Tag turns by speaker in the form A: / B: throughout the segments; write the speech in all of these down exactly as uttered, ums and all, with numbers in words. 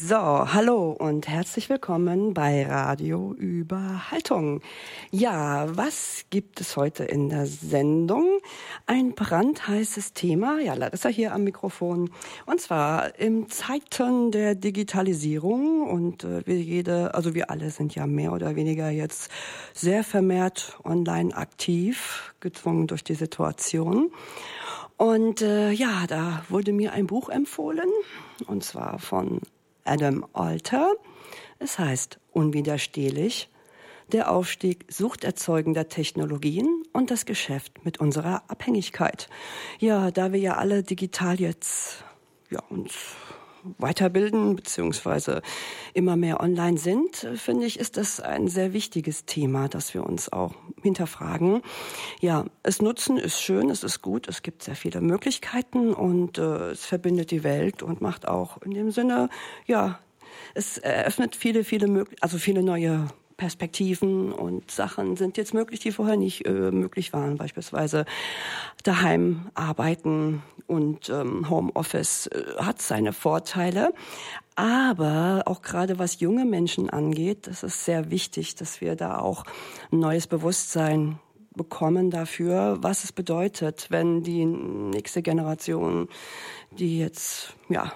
A: So, hallo und herzlich willkommen bei Radio über Haltung. Ja, was gibt es heute in der Sendung? Ein brandheißes Thema. Ja, Larissa hier am Mikrofon. Und zwar in Zeiten der Digitalisierung und äh, wir jede, also wir alle sind ja mehr oder weniger jetzt sehr vermehrt online aktiv, gezwungen durch die Situation. Und äh, ja, da wurde mir ein Buch empfohlen, und zwar von Adam Alter. Es heißt Unwiderstehlich, der Aufstieg suchterzeugender Technologien und das Geschäft mit unserer Abhängigkeit. Ja, da wir ja alle digital jetzt ja, uns weiterbilden beziehungsweise immer mehr online sind, finde ich, ist das ein sehr wichtiges Thema, dass wir uns auch hinterfragen. Ja, es nutzen ist schön, es ist gut, es gibt sehr viele Möglichkeiten und äh, es verbindet die Welt und macht auch in dem Sinne, ja, es eröffnet viele, viele möglich, also viele neue Perspektiven und Sachen sind jetzt möglich, die vorher nicht äh, möglich waren. Beispielsweise daheim arbeiten und ähm, Homeoffice äh, hat seine Vorteile. Aber auch gerade was junge Menschen angeht, das ist sehr wichtig, dass wir da auch ein neues Bewusstsein bekommen dafür, was es bedeutet, wenn die nächste Generation, die jetzt, ja,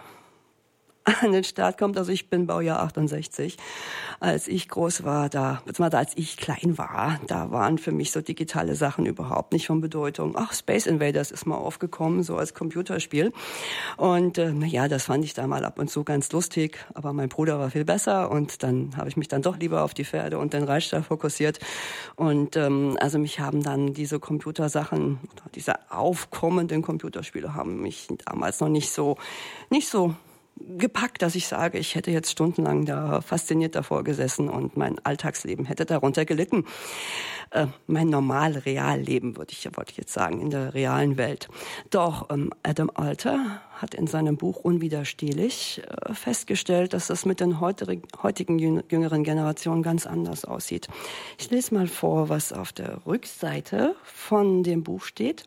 A: an den Start kommt. Also ich bin Baujahr achtundsechzig. Als ich groß war, da, beziehungsweise als ich klein war, da waren für mich so digitale Sachen überhaupt nicht von Bedeutung. Ach, Space Invaders ist mal aufgekommen, so als Computerspiel. Und äh, na ja, das fand ich da mal ab und zu ganz lustig. Aber mein Bruder war viel besser und dann habe ich mich dann doch lieber auf die Pferde und den Reitstall fokussiert. Und ähm, also mich haben dann diese Computersachen, diese aufkommenden Computerspiele haben mich damals noch nicht so, nicht so gepackt, dass ich sage, ich hätte jetzt stundenlang da fasziniert davor gesessen und mein Alltagsleben hätte darunter gelitten. Äh, mein normal Realleben, würde ich, wollte ich jetzt sagen, in der realen Welt. Doch ähm, Adam Alter hat in seinem Buch Unwiderstehlich äh, festgestellt, dass das mit den heutigen, heutigen jüngeren Generationen ganz anders aussieht. Ich lese mal vor, was auf der Rückseite von dem Buch steht.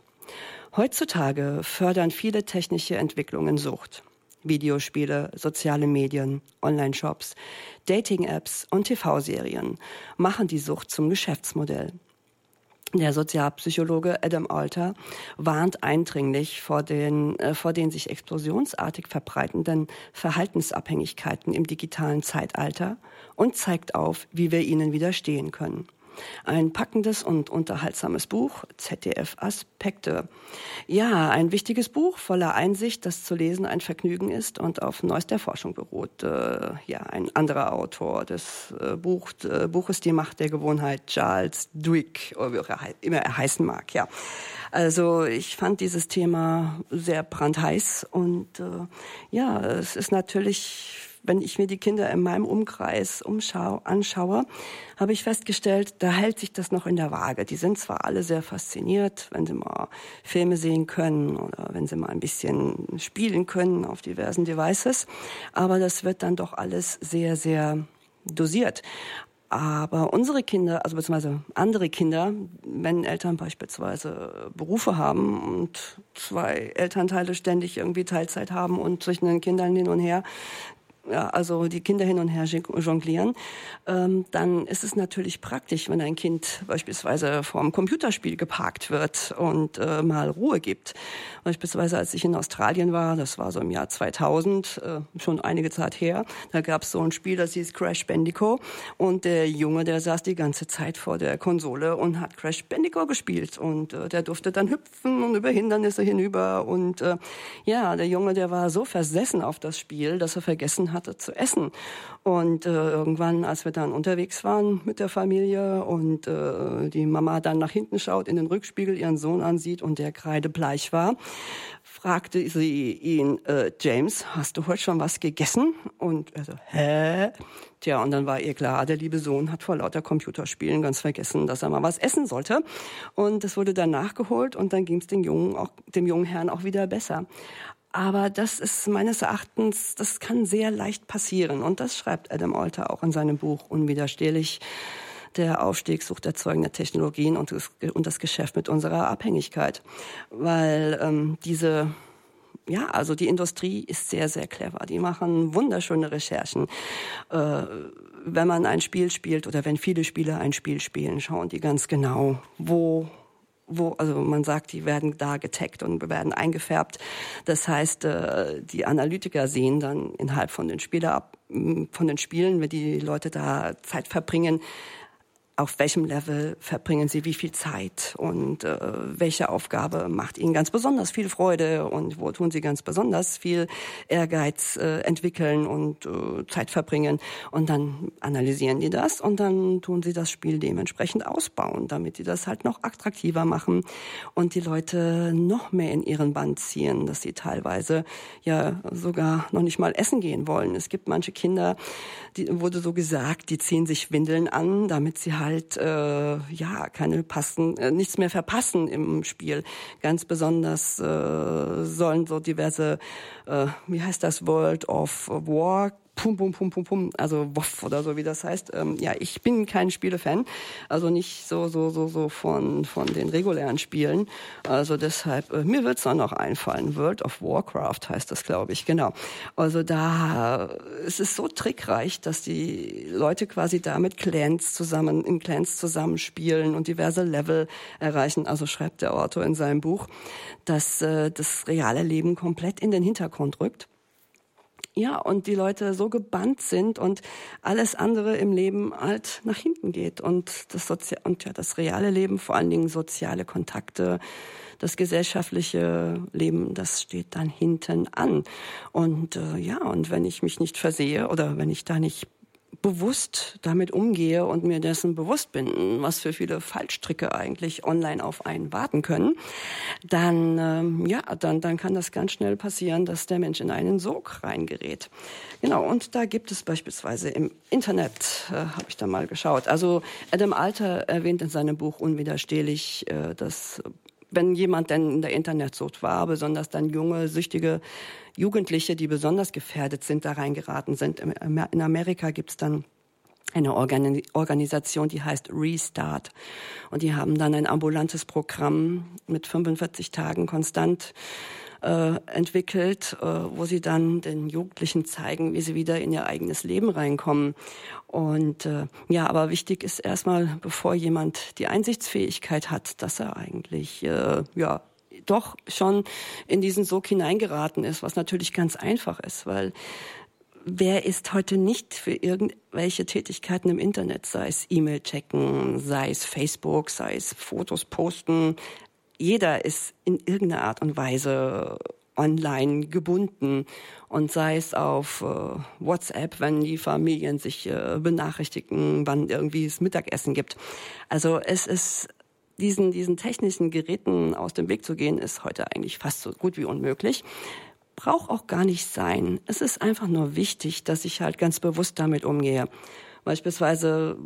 A: Heutzutage fördern viele technische Entwicklungen Sucht. Videospiele, soziale Medien, Online-Shops, Dating-Apps und T V-Serien machen die Sucht zum Geschäftsmodell. Der Sozialpsychologe Adam Alter warnt eindringlich vor den, äh, vor den sich explosionsartig verbreitenden Verhaltensabhängigkeiten im digitalen Zeitalter und zeigt auf, wie wir ihnen widerstehen können. Ein packendes und unterhaltsames Buch, Z D F Aspekte. Ja, ein wichtiges Buch voller Einsicht, das zu lesen ein Vergnügen ist und auf neuester Forschung beruht. Äh, ja, ein anderer Autor des äh, Buch, äh, Buches Die Macht der Gewohnheit, Charles Duhigg, oder wie auch er, immer er heißen mag. Ja, also ich fand dieses Thema sehr brandheiß und äh, ja, es ist natürlich, wenn ich mir die Kinder in meinem Umkreis umschau, anschaue, habe ich festgestellt, da hält sich das noch in der Waage. Die sind zwar alle sehr fasziniert, wenn sie mal Filme sehen können oder wenn sie mal ein bisschen spielen können auf diversen Devices, aber das wird dann doch alles sehr, sehr dosiert. Aber unsere Kinder, also beziehungsweise andere Kinder, wenn Eltern beispielsweise Berufe haben und zwei Elternteile ständig irgendwie Teilzeit haben und zwischen den Kindern hin und her, ja, also die Kinder hin und her jonglieren, ähm, dann ist es natürlich praktisch, wenn ein Kind beispielsweise vor Computerspiel geparkt wird und äh, mal Ruhe gibt. Beispielsweise als ich in Australien war, das war so im Jahr zweitausend, äh, schon einige Zeit her, da gab es so ein Spiel, das hieß Crash Bandicoot und der Junge, der saß die ganze Zeit vor der Konsole und hat Crash Bandicoot gespielt und äh, der durfte dann hüpfen und über Hindernisse hinüber und äh, ja, der Junge, der war so versessen auf das Spiel, dass er vergessen hat, hatte zu essen. Und äh, irgendwann, als wir dann unterwegs waren mit der Familie und äh, die Mama dann nach hinten schaut, in den Rückspiegel ihren Sohn ansieht und der kreidebleich war, fragte sie ihn, äh, James, hast du heute schon was gegessen? Und er so, hä? Tja, und dann war ihr klar, der liebe Sohn hat vor lauter Computerspielen ganz vergessen, dass er mal was essen sollte. Und das wurde dann nachgeholt und dann ging es dem jungen, auch, dem jungen Herrn auch wieder besser. Aber das ist meines Erachtens, das kann sehr leicht passieren. Und das schreibt Adam Alter auch in seinem Buch Unwiderstehlich, der Aufstieg suchterzeugender Technologien und das, und das Geschäft mit unserer Abhängigkeit. Weil ähm, diese ja, also die Industrie ist sehr, sehr clever. Die machen wunderschöne Recherchen. Äh, wenn man ein Spiel spielt oder wenn viele Spieler ein Spiel spielen, schauen die ganz genau, wo wo, also man sagt, die werden da getaggt und werden eingefärbt. Das heißt, die Analytiker sehen dann innerhalb von den Spieler, von den Spielen, wenn die Leute da Zeit verbringen, auf welchem Level verbringen sie wie viel Zeit und äh, welche Aufgabe macht ihnen ganz besonders viel Freude und wo tun sie ganz besonders viel Ehrgeiz äh, entwickeln und äh, Zeit verbringen. Und dann analysieren die das und dann tun sie das Spiel dementsprechend ausbauen, damit die das halt noch attraktiver machen und die Leute noch mehr in ihren Bann ziehen, dass sie teilweise ja sogar noch nicht mal essen gehen wollen. Es gibt manche Kinder, die wurde so gesagt, die ziehen sich Windeln an, damit sie halt halt äh, ja keine passen äh, nichts mehr verpassen im Spiel. Ganz besonders äh, sollen so diverse äh, wie heißt das World of War Pum, pum, pum, pum, pum, also W O F oder so, wie das heißt. Ähm, ja, ich bin kein Spielefan, also nicht so, so, so, so von, von den regulären Spielen. Also deshalb, äh, mir wird's dann noch einfallen. World of Warcraft heißt das, glaube ich, genau. Also da, es ist so trickreich, dass die Leute quasi da mit Clans zusammen, in Clans zusammenspielen und diverse Level erreichen. Also schreibt der Autor in seinem Buch, dass äh, das reale Leben komplett in den Hintergrund rückt. Ja, und die Leute so gebannt sind und alles andere im Leben halt nach hinten geht. Und das Sozi- und ja, das reale Leben, vor allen Dingen soziale Kontakte, das gesellschaftliche Leben, das steht dann hinten an. Und äh, ja, und wenn ich mich nicht versehe oder wenn ich da nicht bewusst damit umgehe und mir dessen bewusst bin, was für viele Fallstricke eigentlich online auf einen warten können, dann ähm, ja, dann dann kann das ganz schnell passieren, dass der Mensch in einen Sog reingerät. Genau, und da gibt es beispielsweise im Internet, äh, habe ich da mal geschaut. Also Adam Alter erwähnt in seinem Buch unwiderstehlich, äh, dass wenn jemand denn in der Internetsucht war, besonders dann junge, süchtige Jugendliche, die besonders gefährdet sind, da reingeraten sind. In Amerika gibt's dann eine Organi- Organisation, die heißt Restart. Und die haben dann ein ambulantes Programm mit fünfundvierzig Tagen konstant äh, entwickelt, äh, wo sie dann den Jugendlichen zeigen, wie sie wieder in ihr eigenes Leben reinkommen. Und äh, ja, aber wichtig ist erstmal, bevor jemand die Einsichtsfähigkeit hat, dass er eigentlich äh, ja doch schon in diesen Sog hineingeraten ist, was natürlich ganz einfach ist, weil wer ist heute nicht für irgendwelche Tätigkeiten im Internet, sei es E-Mail checken, sei es Facebook, sei es Fotos posten. Jeder ist in irgendeiner Art und Weise online gebunden und sei es auf äh, WhatsApp, wenn die Familien sich äh, benachrichtigen, wann irgendwie es Mittagessen gibt. Also es ist diesen diesen technischen Geräten aus dem Weg zu gehen, ist heute eigentlich fast so gut wie unmöglich. Braucht auch gar nicht sein. Es ist einfach nur wichtig, dass ich halt ganz bewusst damit umgehe. Beispielsweise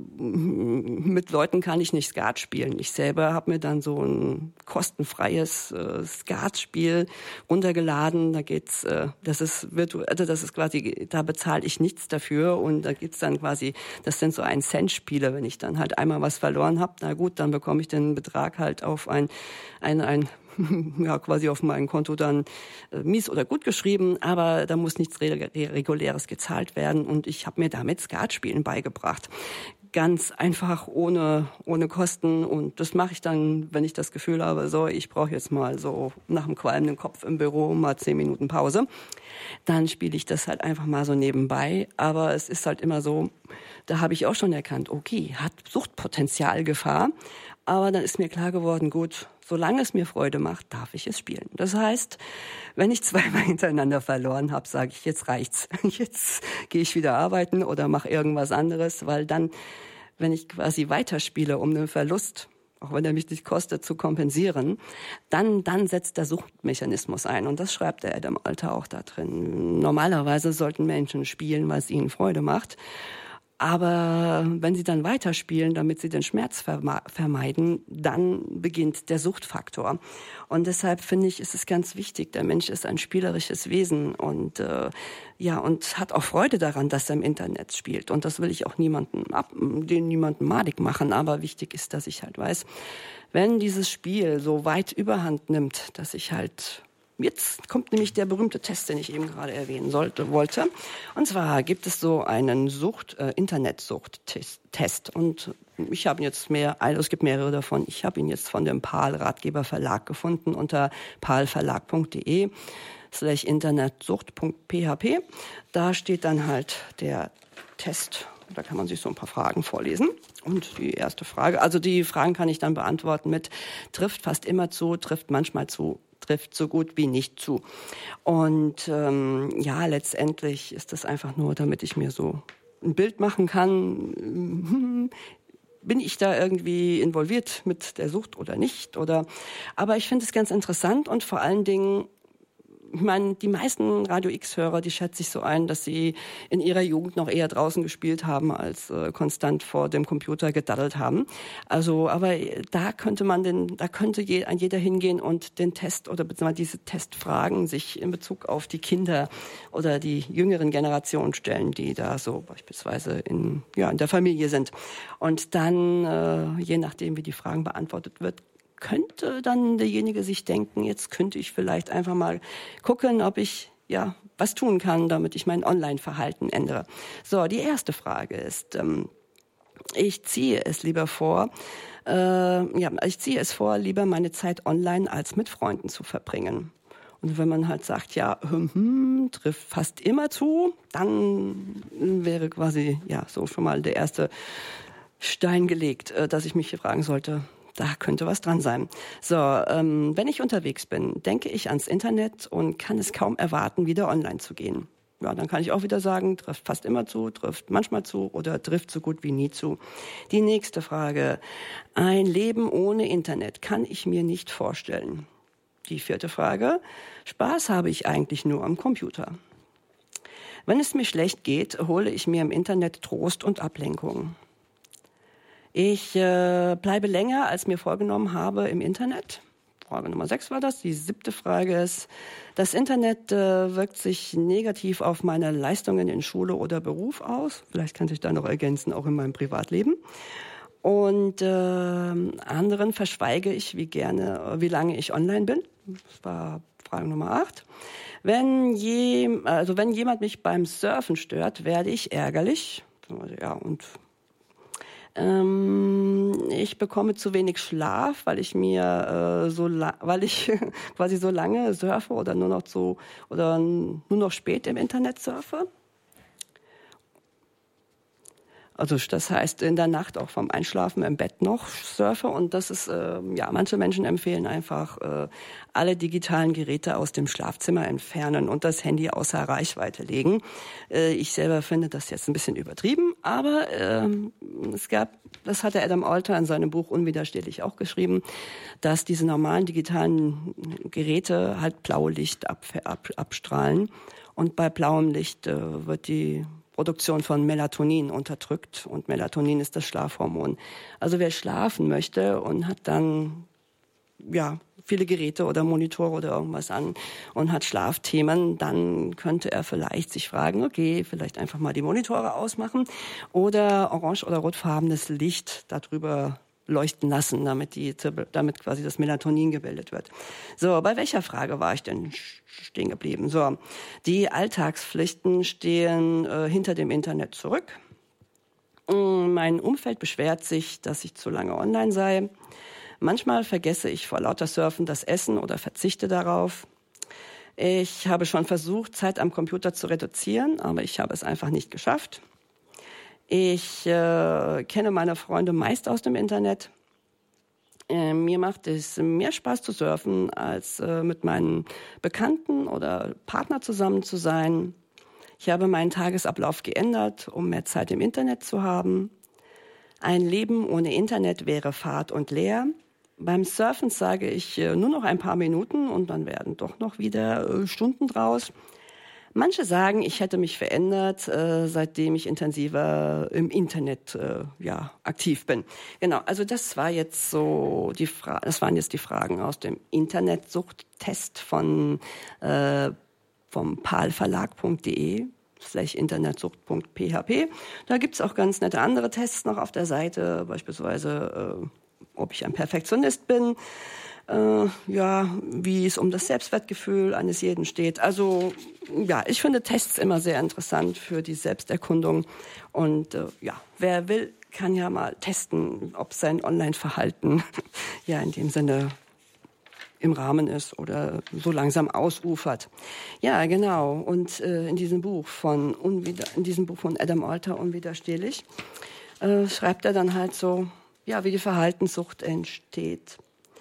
A: mit Leuten kann ich nicht Skat spielen. Ich selber habe mir dann so ein kostenfreies äh, Skatspiel runtergeladen. Da geht's, äh, das ist virtuell, also das ist quasi, da bezahle ich nichts dafür und da geht's dann quasi, das sind so ein Cent Spiele. Wenn ich dann halt einmal was verloren habe, na gut, dann bekomme ich den Betrag halt auf ein ein ein ja, quasi auf mein Konto dann äh, mies oder gut geschrieben, aber da muss nichts Re- Reguläres gezahlt werden und ich habe mir damit Skatspielen beigebracht. Ganz einfach, ohne ohne Kosten und das mache ich dann, wenn ich das Gefühl habe, so, ich brauche jetzt mal so nach dem qualmenden Kopf im Büro mal zehn Minuten Pause. Dann spiele ich das halt einfach mal so nebenbei, aber es ist halt immer so, da habe ich auch schon erkannt, okay, hat Suchtpotenzial Gefahr. Aber dann ist mir klar geworden, gut, solange es mir Freude macht, darf ich es spielen. Das heißt, wenn ich zweimal hintereinander verloren habe, sage ich, jetzt reicht's. Jetzt gehe ich wieder arbeiten oder mache irgendwas anderes, weil dann, wenn ich quasi weiterspiele, um den Verlust, auch wenn er mich nicht kostet, zu kompensieren, dann, dann setzt der Suchtmechanismus ein. Und das schreibt der Adam Alter auch da drin. Normalerweise sollten Menschen spielen, weil es ihnen Freude macht. Aber wenn sie dann weiterspielen, damit sie den Schmerz vermeiden, dann beginnt der Suchtfaktor. Und deshalb finde ich, ist es ganz wichtig, der Mensch ist ein spielerisches Wesen und äh, ja und hat auch Freude daran, dass er im Internet spielt. Und das will ich auch niemanden ab, den niemanden madig machen. Aber wichtig ist, dass ich halt weiß, wenn dieses Spiel so weit Überhand nimmt, dass ich halt jetzt kommt nämlich der berühmte Test, den ich eben gerade erwähnen sollte, wollte. Und zwar gibt es so einen Sucht, äh, Internetsucht-Test. Und ich habe ihn jetzt mehr, also es gibt mehrere davon. Ich habe ihn jetzt von dem Pahl Ratgeber Verlag gefunden unter pahlverlag.de slash internetsucht.php. Da steht dann halt der Test. Da kann man sich so ein paar Fragen vorlesen. Und die erste Frage, also die Fragen kann ich dann beantworten mit trifft fast immer zu, trifft manchmal zu, trifft so gut wie nicht zu. Und ähm, ja, letztendlich ist das einfach nur, damit ich mir so ein Bild machen kann. Bin ich da irgendwie involviert mit der Sucht oder nicht? Oder, aber ich finde es ganz interessant und vor allen Dingen, ich meine, die meisten Radio X-Hörer, die schätze ich so ein, dass sie in ihrer Jugend noch eher draußen gespielt haben, als äh, konstant vor dem Computer gedaddelt haben. Also, aber da könnte man den, da könnte je, ein jeder hingehen und den Test oder beziehungsweise diese Testfragen sich in Bezug auf die Kinder oder die jüngeren Generationen stellen, die da so beispielsweise in, ja, in der Familie sind. Und dann, äh, je nachdem, wie die Fragen beantwortet wird, könnte dann derjenige sich denken, jetzt könnte ich vielleicht einfach mal gucken, ob ich ja was tun kann, damit ich mein Online-Verhalten ändere. So, die erste Frage ist, ähm, ich ziehe es lieber vor, äh, ja, ich ziehe es vor, lieber meine Zeit online als mit Freunden zu verbringen. Und wenn man halt sagt, ja, hm, hm, trifft fast immer zu, dann wäre quasi ja so schon mal der erste Stein gelegt, äh, dass ich mich hier fragen sollte, da könnte was dran sein. So, ähm, wenn ich unterwegs bin, denke ich ans Internet und kann es kaum erwarten, wieder online zu gehen. Ja, dann kann ich auch wieder sagen, trifft fast immer zu, trifft manchmal zu oder trifft so gut wie nie zu. Die nächste Frage. Ein Leben ohne Internet kann ich mir nicht vorstellen. Die vierte Frage. Spaß habe ich eigentlich nur am Computer. Wenn es mir schlecht geht, hole ich mir im Internet Trost und Ablenkung. Ich äh, bleibe länger, als mir vorgenommen habe, im Internet. Frage Nummer sechs war das. Die siebte Frage ist, das Internet äh, wirkt sich negativ auf meine Leistungen in Schule oder Beruf aus. Vielleicht kann sich da noch ergänzen, auch in meinem Privatleben. Und äh, anderen verschweige ich, wie gerne, wie lange ich online bin. Das war Frage Nummer acht. Wenn, je, also wenn jemand mich beim Surfen stört, werde ich ärgerlich. Ja, und ich bekomme zu wenig Schlaf, weil ich mir äh, so la- weil ich quasi so lange surfe oder nur noch so oder nur noch spät im Internet surfe. Also das heißt in der Nacht auch vom Einschlafen im Bett noch surfe und das ist äh, ja manche Menschen empfehlen einfach äh, alle digitalen Geräte aus dem Schlafzimmer entfernen und das Handy außer Reichweite legen. Äh, ich selber finde das jetzt ein bisschen übertrieben, aber äh, es gab, das hat der Adam Alter in seinem Buch Unwiderstehlich auch geschrieben, dass diese normalen digitalen Geräte halt blaue Licht ab, ab, abstrahlen und bei blauem Licht äh, wird die Produktion von Melatonin unterdrückt und Melatonin ist das Schlafhormon. Also wer schlafen möchte und hat dann ja viele Geräte oder Monitore oder irgendwas an und hat Schlafthemen, dann könnte er vielleicht sich fragen, okay, vielleicht einfach mal die Monitore ausmachen oder orange- oder rotfarbenes Licht darüber leuchten lassen, damit die, damit quasi das Melatonin gebildet wird. So, bei welcher Frage war ich denn stehen geblieben? So, die Alltagspflichten stehen äh, hinter dem Internet zurück. Mein Umfeld beschwert sich, dass ich zu lange online sei. Manchmal vergesse ich vor lauter Surfen das Essen oder verzichte darauf. Ich habe schon versucht, Zeit am Computer zu reduzieren, aber ich habe es einfach nicht geschafft. Ich äh, kenne meine Freunde meist aus dem Internet. Äh, mir macht es mehr Spaß zu surfen, als äh, mit meinen Bekannten oder Partner zusammen zu sein. Ich habe meinen Tagesablauf geändert, um mehr Zeit im Internet zu haben. Ein Leben ohne Internet wäre fad und leer. Beim Surfen sage ich äh, nur noch ein paar Minuten und dann werden doch noch wieder äh, Stunden draus. Manche sagen, ich hätte mich verändert, äh, seitdem ich intensiver im Internet äh, ja aktiv bin. Genau, also das war jetzt so die Fra- das waren jetzt die Fragen aus dem Internetsuchttest von äh, vom pahlverlag.de slash internetsucht.php. Da gibt's auch ganz nette andere Tests noch auf der Seite, beispielsweise äh, ob ich ein Perfektionist bin. äh, ja, wie es um das Selbstwertgefühl eines jeden steht. Also ja, ich finde Tests immer sehr interessant für die Selbsterkundung. Und äh, ja, wer will, kann ja mal testen, ob sein Online-Verhalten ja in dem Sinne im Rahmen ist oder so langsam ausufert. Ja, genau. Und äh, in diesem Buch von Unwider- in diesem Buch von Adam Alter, Unwiderstehlich, äh, schreibt er dann halt so, ja, wie die Verhaltenssucht entsteht.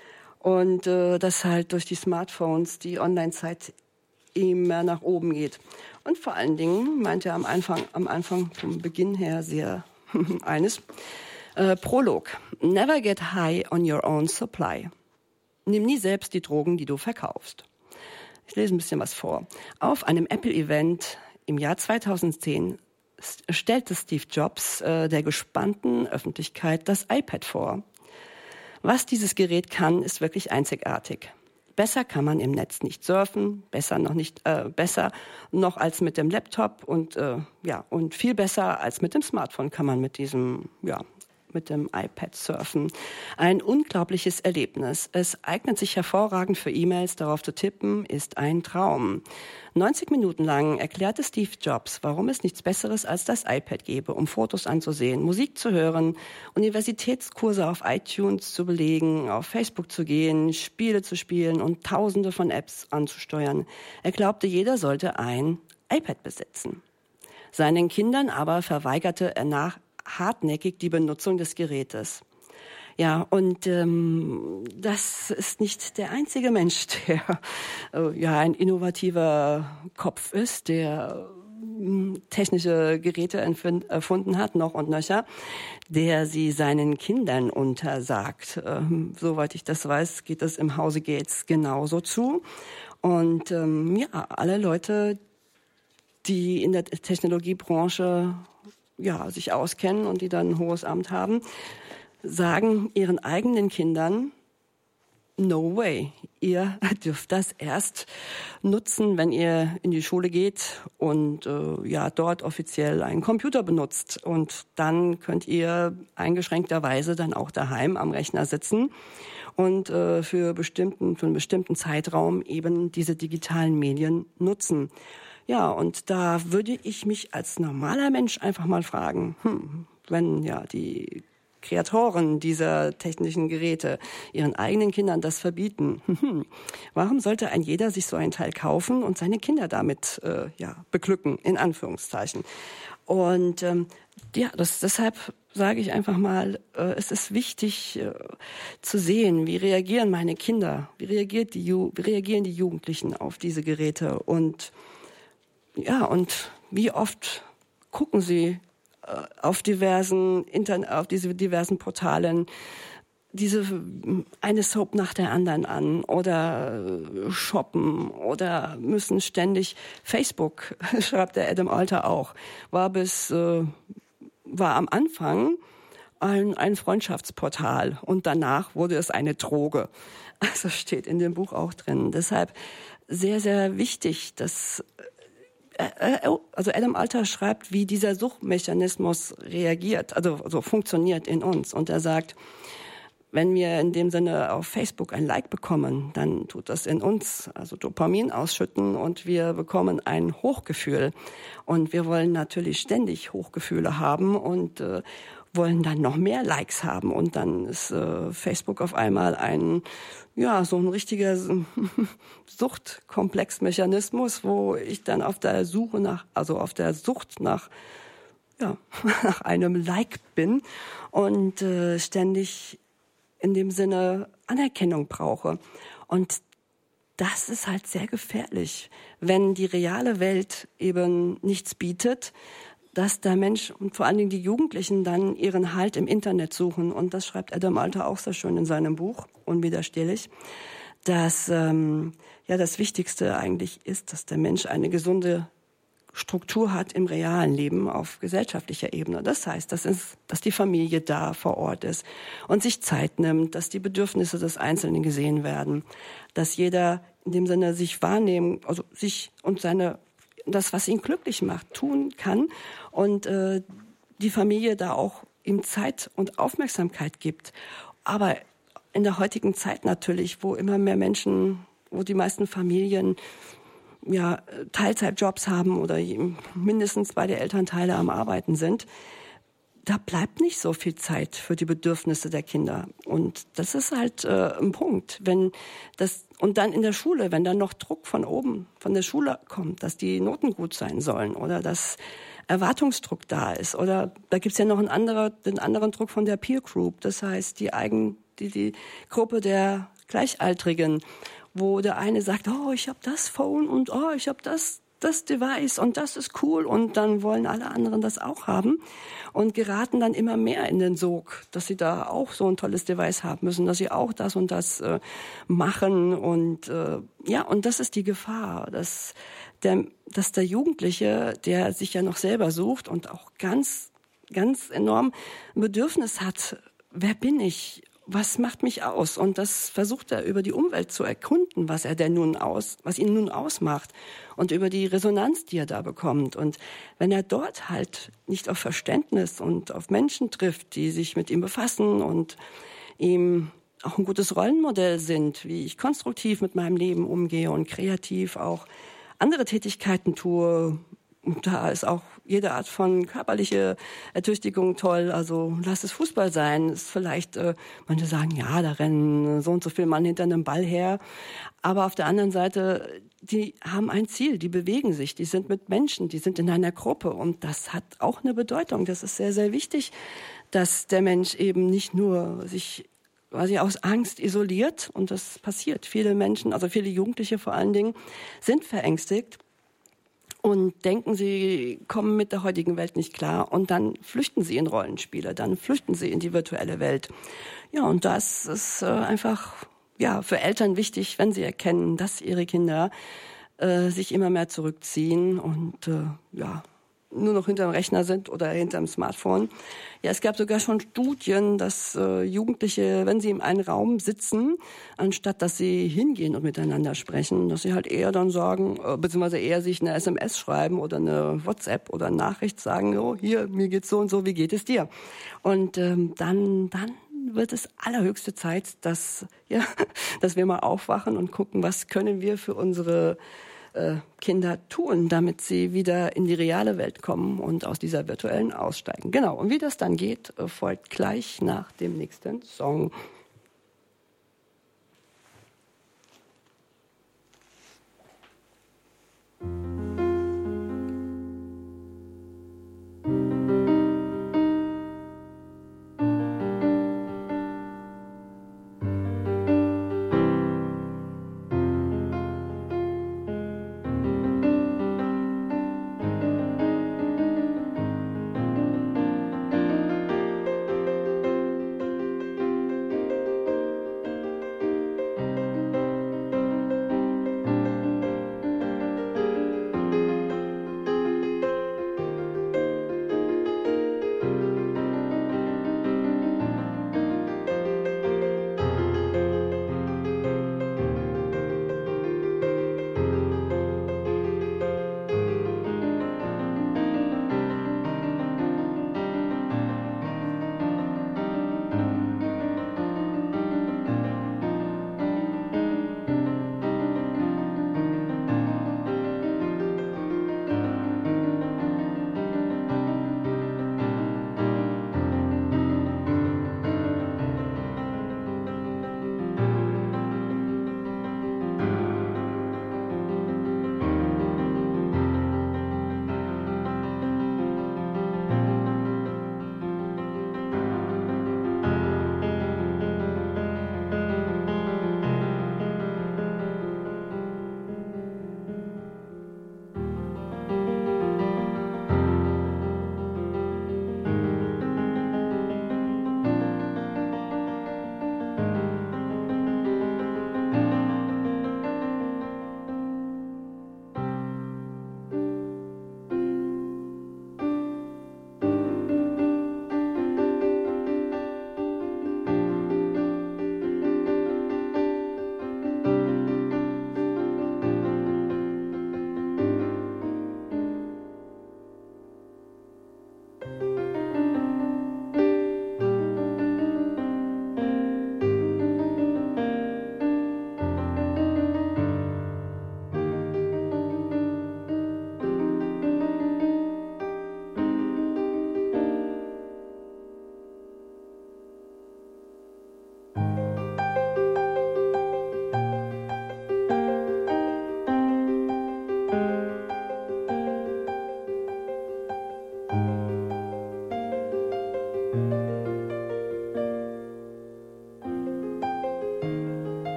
A: Und äh, dass halt durch die Smartphones die Online-Zeit immer nach oben geht. Und vor allen Dingen meint er am Anfang, am Anfang vom Beginn her sehr eines, äh, Prolog. Never get high on your own supply. Nimm nie selbst die Drogen, die du verkaufst. Ich lese ein bisschen was vor. Auf einem Apple-Event im Jahr zweitausendzehn stellte Steve Jobs äh, der gespannten Öffentlichkeit das iPad vor. Was dieses Gerät kann, ist wirklich einzigartig. Besser kann man im Netz nicht surfen, besser noch nicht, äh, besser noch als mit dem Laptop und äh, ja und viel besser als mit dem Smartphone kann man mit diesem ja mit dem iPad surfen. Ein unglaubliches Erlebnis. Es eignet sich hervorragend für E-Mails, darauf zu tippen, ist ein Traum. neunzig Minuten lang erklärte Steve Jobs, warum es nichts Besseres als das iPad gäbe, um Fotos anzusehen, Musik zu hören, Universitätskurse auf iTunes zu belegen, auf Facebook zu gehen, Spiele zu spielen und Tausende von Apps anzusteuern. Er glaubte, jeder sollte ein iPad besitzen. Seinen Kindern aber verweigerte er nach hartnäckig die Benutzung des Gerätes. Ja, und ähm, das ist nicht der einzige Mensch, der äh, ja ein innovativer Kopf ist, der äh, technische Geräte erfunden hat, noch und nöcher, der sie seinen Kindern untersagt. Ähm, soweit ich das weiß, geht das im Hause Gates genauso zu. Und ähm, ja, alle Leute, die in der Technologiebranche ja, sich auskennen und die dann ein hohes Amt haben, sagen ihren eigenen Kindern, no way, ihr dürft das erst nutzen, wenn ihr in die Schule geht und äh, ja dort offiziell einen Computer benutzt. Und dann könnt ihr eingeschränkterweise dann auch daheim am Rechner sitzen und äh, für, bestimmten, für einen bestimmten Zeitraum eben diese digitalen Medien nutzen. Ja, und da würde ich mich als normaler Mensch einfach mal fragen, hm, wenn ja die Kreatoren dieser technischen Geräte ihren eigenen Kindern das verbieten, hm, warum sollte ein jeder sich so ein Teil kaufen und seine Kinder damit äh, ja beglücken, in Anführungszeichen? Und ähm, ja, das, deshalb sage ich einfach mal, äh, es ist wichtig äh, zu sehen, wie reagieren meine Kinder, wie reagiert die, Ju- wie reagieren die Jugendlichen auf diese Geräte und ja, und wie oft gucken Sie äh, auf diversen Internet, auf diese diversen Portalen diese eine Soap nach der anderen an oder äh, shoppen oder müssen ständig Facebook, schreibt der Adam Alter auch, war bis äh, war am Anfang ein, ein Freundschaftsportal und danach wurde es eine Droge. Also steht in dem Buch auch drin. Deshalb sehr, sehr wichtig, dass also Adam Alter schreibt, wie dieser Suchtmechanismus reagiert, also so funktioniert in uns. Und er sagt, wenn wir in dem Sinne auf Facebook ein Like bekommen, dann tut das in uns also Dopamin ausschütten und wir bekommen ein Hochgefühl. Und wir wollen natürlich ständig Hochgefühle haben und äh, wollen dann noch mehr Likes haben. Und dann ist äh, Facebook auf einmal ein, ja, so ein richtiger Suchtkomplexmechanismus, wo ich dann auf der Suche nach, also auf der Sucht nach, ja, nach einem Like bin und äh, ständig in dem Sinne Anerkennung brauche. Und das ist halt sehr gefährlich, wenn die reale Welt eben nichts bietet, dass der Mensch und vor allen Dingen die Jugendlichen dann ihren Halt im Internet suchen. Und das schreibt Adam Alter auch sehr schön in seinem Buch, Unwiderstehlich, dass ähm, ja das Wichtigste eigentlich ist, dass der Mensch eine gesunde Struktur hat im realen Leben auf gesellschaftlicher Ebene. Das heißt, dass, es, dass die Familie da vor Ort ist und sich Zeit nimmt, dass die Bedürfnisse des Einzelnen gesehen werden, dass jeder in dem Sinne sich wahrnehmen, also sich und seine das, was ihn glücklich macht, tun kann und äh, die Familie da auch ihm Zeit und Aufmerksamkeit gibt. Aber in der heutigen Zeit natürlich, wo immer mehr Menschen, wo die meisten Familien ja Teilzeitjobs haben oder mindestens beide Elternteile am Arbeiten sind, da bleibt nicht so viel Zeit für die Bedürfnisse der Kinder. Und das ist halt äh, ein Punkt. Wenn das, und dann in der Schule, wenn dann noch Druck von oben, von der Schule kommt, dass die Noten gut sein sollen oder dass Erwartungsdruck da ist. Oder da gibt's ja noch einen anderen, den anderen Druck von der Peer Group. Das heißt, die eigen, die, die Gruppe der Gleichaltrigen, wo der eine sagt, oh, ich habe das Phone und oh, ich habe das, das Device und das ist cool und dann wollen alle anderen das auch haben und geraten dann immer mehr in den Sog, dass sie da auch so ein tolles Device haben müssen, dass sie auch das und das äh, machen und äh, ja, und das ist die Gefahr, dass der, dass der Jugendliche, der sich ja noch selber sucht und auch ganz, ganz enorm ein Bedürfnis hat, wer bin ich? Was macht mich aus? Und das versucht er über die Umwelt zu erkunden, was er denn nun aus, was ihn nun ausmacht und über die Resonanz, die er da bekommt. Und wenn er dort halt nicht auf Verständnis und auf Menschen trifft, die sich mit ihm befassen und ihm auch ein gutes Rollenmodell sind, wie ich konstruktiv mit meinem Leben umgehe und kreativ auch andere Tätigkeiten tue, und da ist auch jede Art von körperliche Ertüchtigung toll. Also lass es Fußball sein. Ist vielleicht, äh, manche sagen, ja, da rennen so und so viele Mann hinter einem Ball her. Aber auf der anderen Seite, die haben ein Ziel, die bewegen sich, die sind mit Menschen, die sind in einer Gruppe. Und das hat auch eine Bedeutung. Das ist sehr, sehr wichtig, dass der Mensch eben nicht nur sich quasi aus Angst isoliert. Und das passiert. Viele Menschen, also viele Jugendliche vor allen Dingen, sind verängstigt und denken, sie kommen mit der heutigen Welt nicht klar. Und dann flüchten sie in Rollenspiele, dann flüchten sie in die virtuelle Welt. Ja, und das ist äh, einfach ja für Eltern wichtig, wenn sie erkennen, dass ihre Kinder äh, sich immer mehr zurückziehen und äh, ja nur noch hinterm Rechner sind oder hinterm Smartphone. Ja, es gab sogar schon Studien, dass äh, Jugendliche, wenn sie in einem Raum sitzen, anstatt dass sie hingehen und miteinander sprechen, dass sie halt eher dann sagen, äh, beziehungsweise eher sich eine S M S schreiben oder eine WhatsApp oder eine Nachricht sagen, oh, hier, mir geht's so und so, wie geht es dir? Und ähm, dann, dann wird es allerhöchste Zeit, dass, ja, dass wir mal aufwachen und gucken, was können wir für unsere Kinder tun, damit sie wieder in die reale Welt kommen und aus dieser virtuellen aussteigen. Genau, und wie das dann geht, folgt gleich nach dem nächsten Song.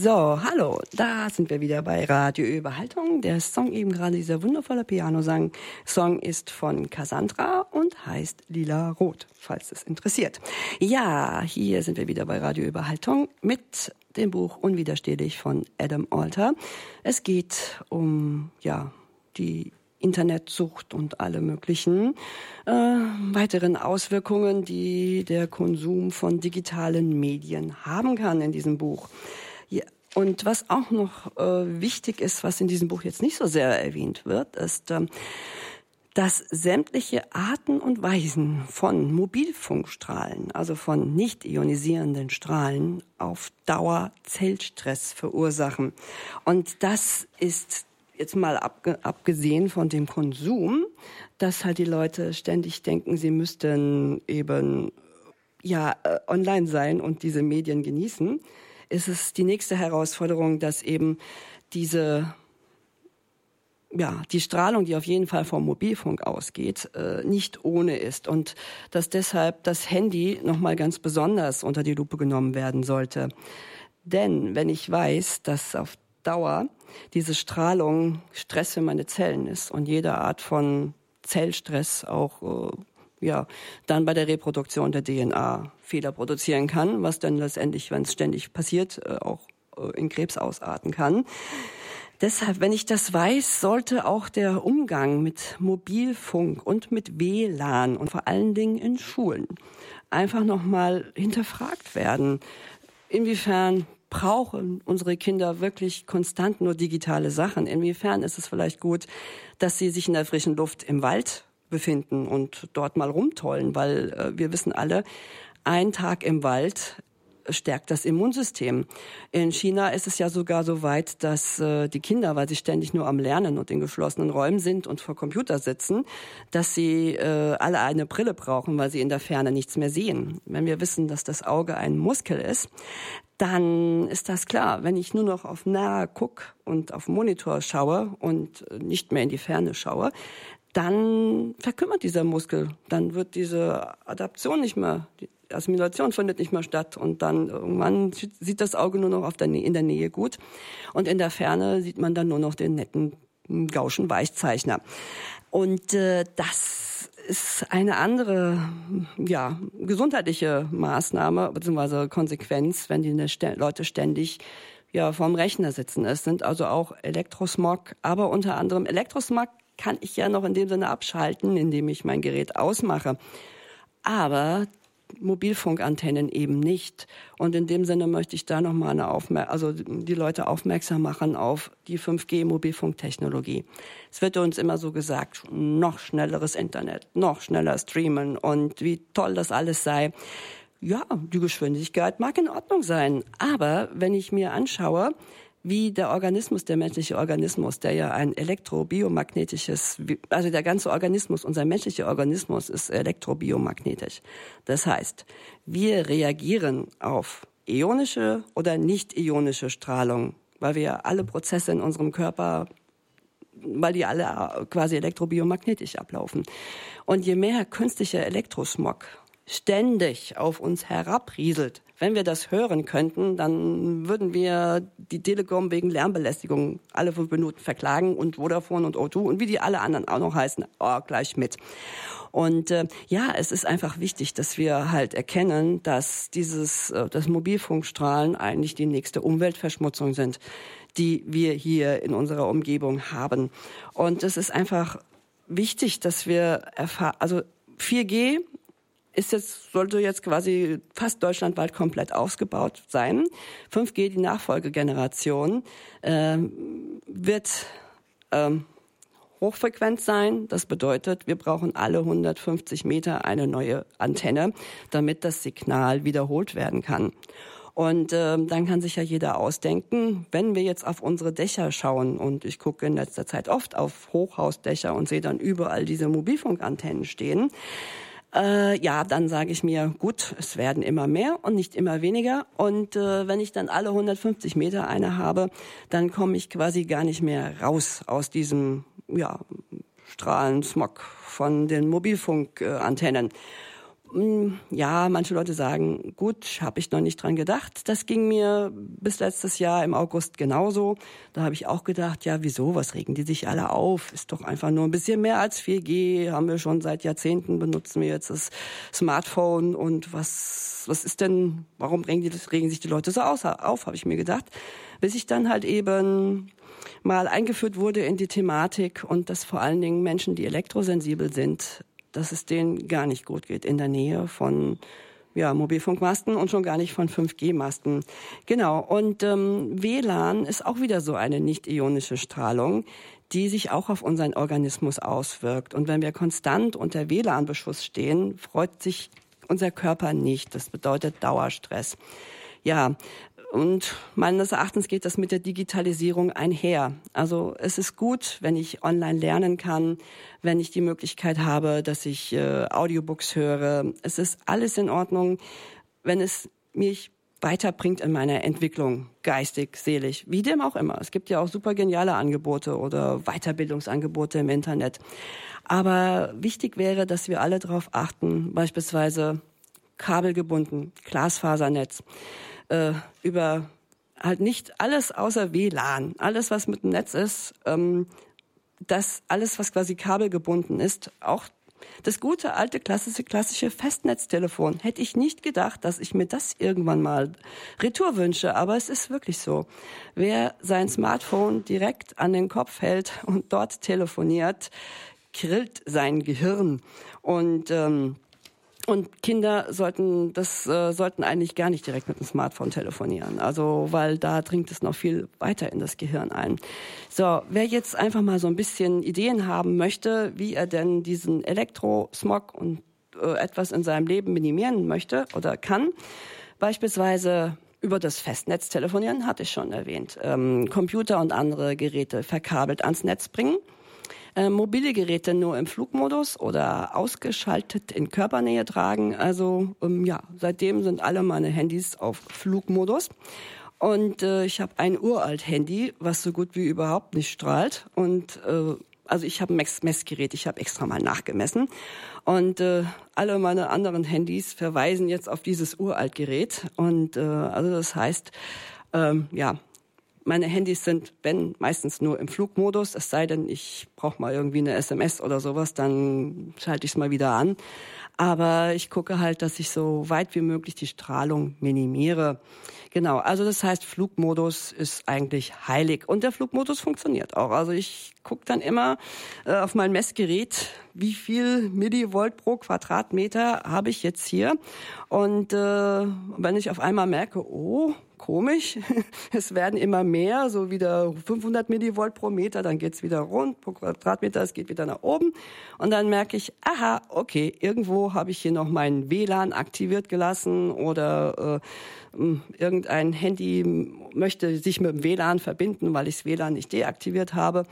A: So, hallo, da sind wir wieder bei Radio Überhaltung. Der Song eben gerade, dieser wundervolle Piano-Song, Song ist von Cassandra und heißt Lila Rot, falls es interessiert. Ja, hier sind wir wieder bei Radio Überhaltung mit dem Buch Unwiderstehlich von Adam Alter. Es geht um, ja, die Internetsucht und alle möglichen äh, weiteren Auswirkungen, die der Konsum von digitalen Medien haben kann in diesem Buch. Ja, und was auch noch äh, wichtig ist, was in diesem Buch jetzt nicht so sehr erwähnt wird, ist, äh, dass sämtliche Arten und Weisen von Mobilfunkstrahlen, also von nicht ionisierenden Strahlen, auf Dauer Zellstress verursachen. Und das ist jetzt mal abgesehen von dem Konsum, dass halt die Leute ständig denken, sie müssten eben ja online sein und diese Medien genießen, ist es die nächste Herausforderung, dass eben diese ja die Strahlung, die auf jeden Fall vom Mobilfunk ausgeht, nicht ohne ist und dass deshalb das Handy nochmal ganz besonders unter die Lupe genommen werden sollte. Denn wenn ich weiß, dass auf Dauer diese Strahlung Stress für meine Zellen ist und jede Art von Zellstress auch äh, ja dann bei der Reproduktion der D N A Fehler produzieren kann, was dann letztendlich, wenn es ständig passiert, äh, auch äh, in Krebs ausarten kann. Deshalb, wenn ich das weiß, sollte auch der Umgang mit Mobilfunk und mit W L A N und vor allen Dingen in Schulen einfach nochmal hinterfragt werden. Inwiefern brauchen unsere Kinder wirklich konstant nur digitale Sachen? Inwiefern ist es vielleicht gut, dass sie sich in der frischen Luft im Wald befinden und dort mal rumtollen? Weil äh, wir wissen alle, ein Tag im Wald stärkt das Immunsystem. In China ist es ja sogar so weit, dass äh, die Kinder, weil sie ständig nur am Lernen und in geschlossenen Räumen sind und vor Computer sitzen, dass sie äh, alle eine Brille brauchen, weil sie in der Ferne nichts mehr sehen. Wenn wir wissen, dass das Auge ein Muskel ist, dann ist das klar. Wenn ich nur noch auf nahe gucke und auf den Monitor schaue und nicht mehr in die Ferne schaue, dann verkümmert dieser Muskel. Dann wird diese Adaption nicht mehr, die Assimilation findet nicht mehr statt und dann irgendwann sieht das Auge nur noch auf der Nä- in der Nähe gut und in der Ferne sieht man dann nur noch den netten Gaußschen Weichzeichner. Und äh, das ist eine andere, ja, gesundheitliche Maßnahme bzw. Konsequenz, wenn die St- Leute ständig ja vorm Rechner sitzen. Es sind also auch Elektrosmog, aber unter anderem Elektrosmog kann ich ja noch in dem Sinne abschalten, indem ich mein Gerät ausmache. Aber Mobilfunkantennen eben nicht. Und in dem Sinne möchte ich da nochmal eine Aufmer- also die Leute aufmerksam machen auf die fünf G Mobilfunktechnologie. Es wird uns immer so gesagt, noch schnelleres Internet, noch schneller streamen und wie toll das alles sei. Ja, die Geschwindigkeit mag in Ordnung sein. Aber wenn ich mir anschaue, wie der Organismus, der menschliche Organismus, der ja ein elektrobiomagnetisches, also der ganze Organismus, unser menschlicher Organismus ist elektrobiomagnetisch. Das heißt, wir reagieren auf ionische oder nicht ionische Strahlung, weil wir alle Prozesse in unserem Körper, weil die alle quasi elektrobiomagnetisch ablaufen. Und je mehr künstlicher Elektrosmog ständig auf uns herabrieselt. Wenn wir das hören könnten, dann würden wir die Telekom wegen Lärmbelästigung alle fünf Minuten verklagen und Vodafone und O zwei und wie die alle anderen auch noch heißen, oh, gleich mit. Und äh, ja, es ist einfach wichtig, dass wir halt erkennen, dass dieses, äh, das Mobilfunkstrahlen eigentlich die nächste Umweltverschmutzung sind, die wir hier in unserer Umgebung haben. Und es ist einfach wichtig, dass wir erfahren, also vier G ist jetzt, sollte jetzt quasi fast deutschlandweit komplett ausgebaut sein. fünf G, die Nachfolgegeneration, äh, wird ähm, hochfrequent sein. Das bedeutet, wir brauchen alle hundertfünfzig Meter eine neue Antenne, damit das Signal wiederholt werden kann. Und äh, dann kann sich ja jeder ausdenken, wenn wir jetzt auf unsere Dächer schauen, und ich gucke in letzter Zeit oft auf Hochhausdächer und sehe dann überall diese Mobilfunkantennen stehen, Äh, ja, dann sage ich mir, gut, es werden immer mehr und nicht immer weniger. Und äh, wenn ich dann alle hundertfünfzig Meter eine habe, dann komme ich quasi gar nicht mehr raus aus diesem ja, Strahlensmog von den Mobilfunkantennen. Ja, manche Leute sagen, gut, habe ich noch nicht dran gedacht. Das ging mir bis letztes Jahr im August genauso. Da habe ich auch gedacht, ja, wieso, was regen die sich alle auf? Ist doch einfach nur ein bisschen mehr als vier G, haben wir schon seit Jahrzehnten, benutzen wir jetzt das Smartphone und was, was ist denn, warum regen, die, regen sich die Leute so auf, auf, habe ich mir gedacht. Bis ich dann halt eben mal eingeführt wurde in die Thematik und dass vor allen Dingen Menschen, die elektrosensibel sind, dass es denen gar nicht gut geht in der Nähe von ja, Mobilfunkmasten und schon gar nicht von fünf G-Masten. Genau, und ähm, W L A N ist auch wieder so eine nicht-ionische Strahlung, die sich auch auf unseren Organismus auswirkt. Und wenn wir konstant unter W L A N-Beschuss stehen, freut sich unser Körper nicht. Das bedeutet Dauerstress. Ja, und meines Erachtens geht das mit der Digitalisierung einher. Also es ist gut, wenn ich online lernen kann, wenn ich die Möglichkeit habe, dass ich äh, Audiobooks höre. Es ist alles in Ordnung, wenn es mich weiterbringt in meiner Entwicklung, geistig, seelisch, wie dem auch immer. Es gibt ja auch super geniale Angebote oder Weiterbildungsangebote im Internet. Aber wichtig wäre, dass wir alle darauf achten, beispielsweise kabelgebunden, Glasfasernetz, äh, über halt nicht alles außer W L A N, alles was mit dem Netz ist, ähm, das alles was quasi kabelgebunden ist, auch das gute alte klassische klassische Festnetztelefon. Hätte ich nicht gedacht, dass ich mir das irgendwann mal retour wünsche, aber es ist wirklich so. Wer sein Smartphone direkt an den Kopf hält und dort telefoniert, grillt sein Gehirn und ähm, Und Kinder sollten das äh, sollten eigentlich gar nicht direkt mit dem Smartphone telefonieren, also weil da dringt es noch viel weiter in das Gehirn ein. So, wer jetzt einfach mal so ein bisschen Ideen haben möchte, wie er denn diesen Elektrosmog und äh, etwas in seinem Leben minimieren möchte oder kann, beispielsweise über das Festnetz telefonieren, hatte ich schon erwähnt, ähm, Computer und andere Geräte verkabelt ans Netz bringen. Äh, mobile Geräte nur im Flugmodus oder ausgeschaltet in Körpernähe tragen. Also ähm, ja, seitdem sind alle meine Handys auf Flugmodus. Und äh, ich habe ein uralt Handy, was so gut wie überhaupt nicht strahlt. Und äh, also ich habe ein Messgerät, ich habe extra mal nachgemessen. Und äh, alle meine anderen Handys verweisen jetzt auf dieses uralt Gerät. Und äh, also das heißt, ähm, ja, meine Handys sind, wenn, meistens nur im Flugmodus, es sei denn, ich brauche mal irgendwie eine S M S oder sowas, dann schalte ich es mal wieder an. Aber ich gucke halt, dass ich so weit wie möglich die Strahlung minimiere. Genau, also das heißt, Flugmodus ist eigentlich heilig. Und der Flugmodus funktioniert auch. Also ich gucke dann immer äh, auf mein Messgerät, wie viel Millivolt pro Quadratmeter habe ich jetzt hier. Und äh, wenn ich auf einmal merke, oh, komisch, es werden immer mehr, so wieder fünfhundert Millivolt pro Meter, dann geht's wieder rund pro Quadratmeter, es geht wieder nach oben. Und dann merke ich, aha, okay, irgendwo habe ich hier noch mein W L A N aktiviert gelassen oder äh, irgendein Handy möchte sich mit dem W L A N verbinden, weil ich das W L A N nicht deaktiviert habe.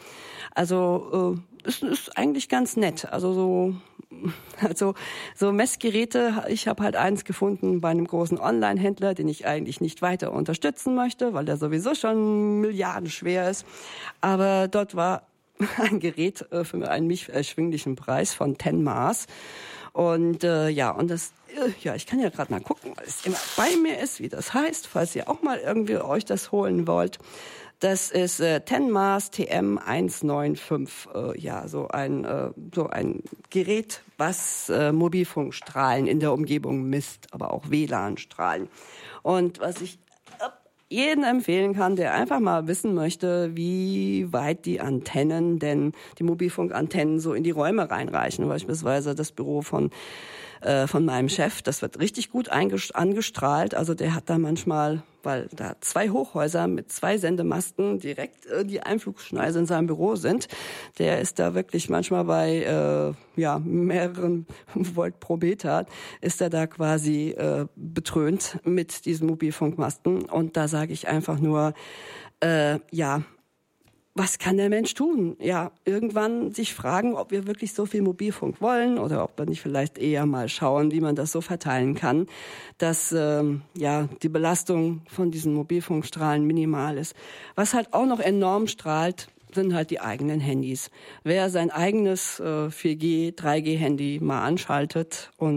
A: Also äh, es ist eigentlich ganz nett. Also so Also so Messgeräte, ich habe halt eins gefunden bei einem großen Online-Händler, den ich eigentlich nicht weiter unterstützen möchte, weil der sowieso schon milliardenschwer ist. Aber dort war ein Gerät äh, für einen mich erschwinglichen Preis von Tenmaß. Und äh, ja, und das, äh, ja, ich kann ja gerade mal gucken, weil es immer bei mir ist, wie das heißt, falls ihr auch mal irgendwie euch das holen wollt. Das ist äh, Tenmaß T M eins neun fünf, äh, ja, so ein äh, so ein Gerät, was äh, Mobilfunkstrahlen in der Umgebung misst, aber auch W L A N-Strahlen. Und was ich äh, jedem empfehlen kann, der einfach mal wissen möchte, wie weit die Antennen, denn die Mobilfunkantennen so in die Räume reinreichen, beispielsweise das Büro von von meinem Chef, das wird richtig gut angestrahlt. Also der hat da manchmal, weil da zwei Hochhäuser mit zwei Sendemasten direkt äh, die Einflugschneise in seinem Büro sind, der ist da wirklich manchmal bei äh, ja mehreren Volt pro Meter, ist er da quasi äh, betrönt mit diesen Mobilfunkmasten. Und da sage ich einfach nur, äh, ja, was kann der Mensch tun? Ja, irgendwann sich fragen, ob wir wirklich so viel Mobilfunk wollen oder ob wir nicht vielleicht eher mal schauen, wie man das so verteilen kann, dass ähm, ja die Belastung von diesen Mobilfunkstrahlen minimal ist. Was halt auch noch enorm strahlt, sind halt die eigenen Handys. Wer sein eigenes äh, vier G, drei G Handy mal anschaltet und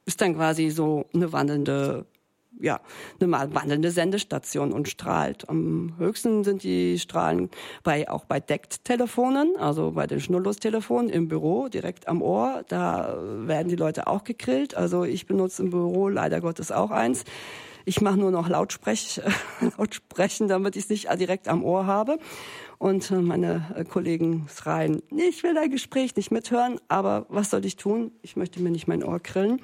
A: ist dann quasi so eine wandelnde, ja, eine wandelnde Sendestation und strahlt. Am höchsten sind die Strahlen bei, auch bei D E C T-Telefonen, also bei den Schnurlustelefonen im Büro, direkt am Ohr. Da werden die Leute auch gegrillt. Also ich benutze im Büro leider Gottes auch eins. Ich mache nur noch Lautsprech, Lautsprechen, damit ich es nicht direkt am Ohr habe. Und meine Kollegen schreien, ich will dein Gespräch nicht mithören, aber was soll ich tun? Ich möchte mir nicht mein Ohr grillen.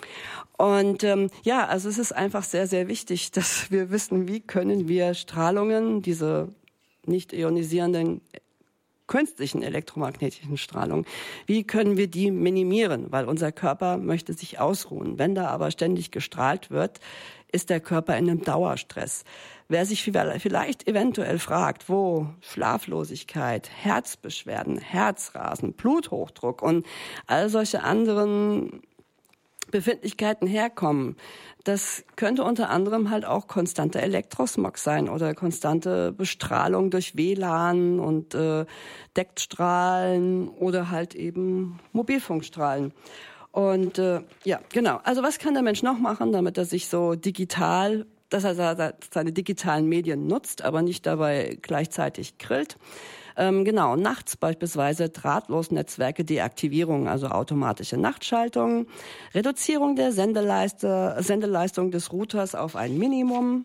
A: Und ähm, ja, also es ist einfach sehr, sehr wichtig, dass wir wissen, wie können wir Strahlungen, diese nicht ionisierenden künstlichen elektromagnetischen Strahlung, wie können wir die minimieren? Weil unser Körper möchte sich ausruhen. Wenn da aber ständig gestrahlt wird, ist der Körper in einem Dauerstress. Wer sich vielleicht eventuell fragt, wo Schlaflosigkeit, Herzbeschwerden, Herzrasen, Bluthochdruck und all solche anderen Befindlichkeiten herkommen, das könnte unter anderem halt auch konstanter Elektrosmog sein oder konstante Bestrahlung durch W L A N und äh, D E C T-Strahlen oder halt eben Mobilfunkstrahlen. Und äh, ja, genau. Also was kann der Mensch noch machen, damit er sich so digital, dass er seine digitalen Medien nutzt, aber nicht dabei gleichzeitig grillt? Ähm, genau, nachts beispielsweise Drahtlosnetzwerke, Deaktivierung, also automatische Nachtschaltung, Reduzierung der Sendeleiste, Sendeleistung des Routers auf ein Minimum.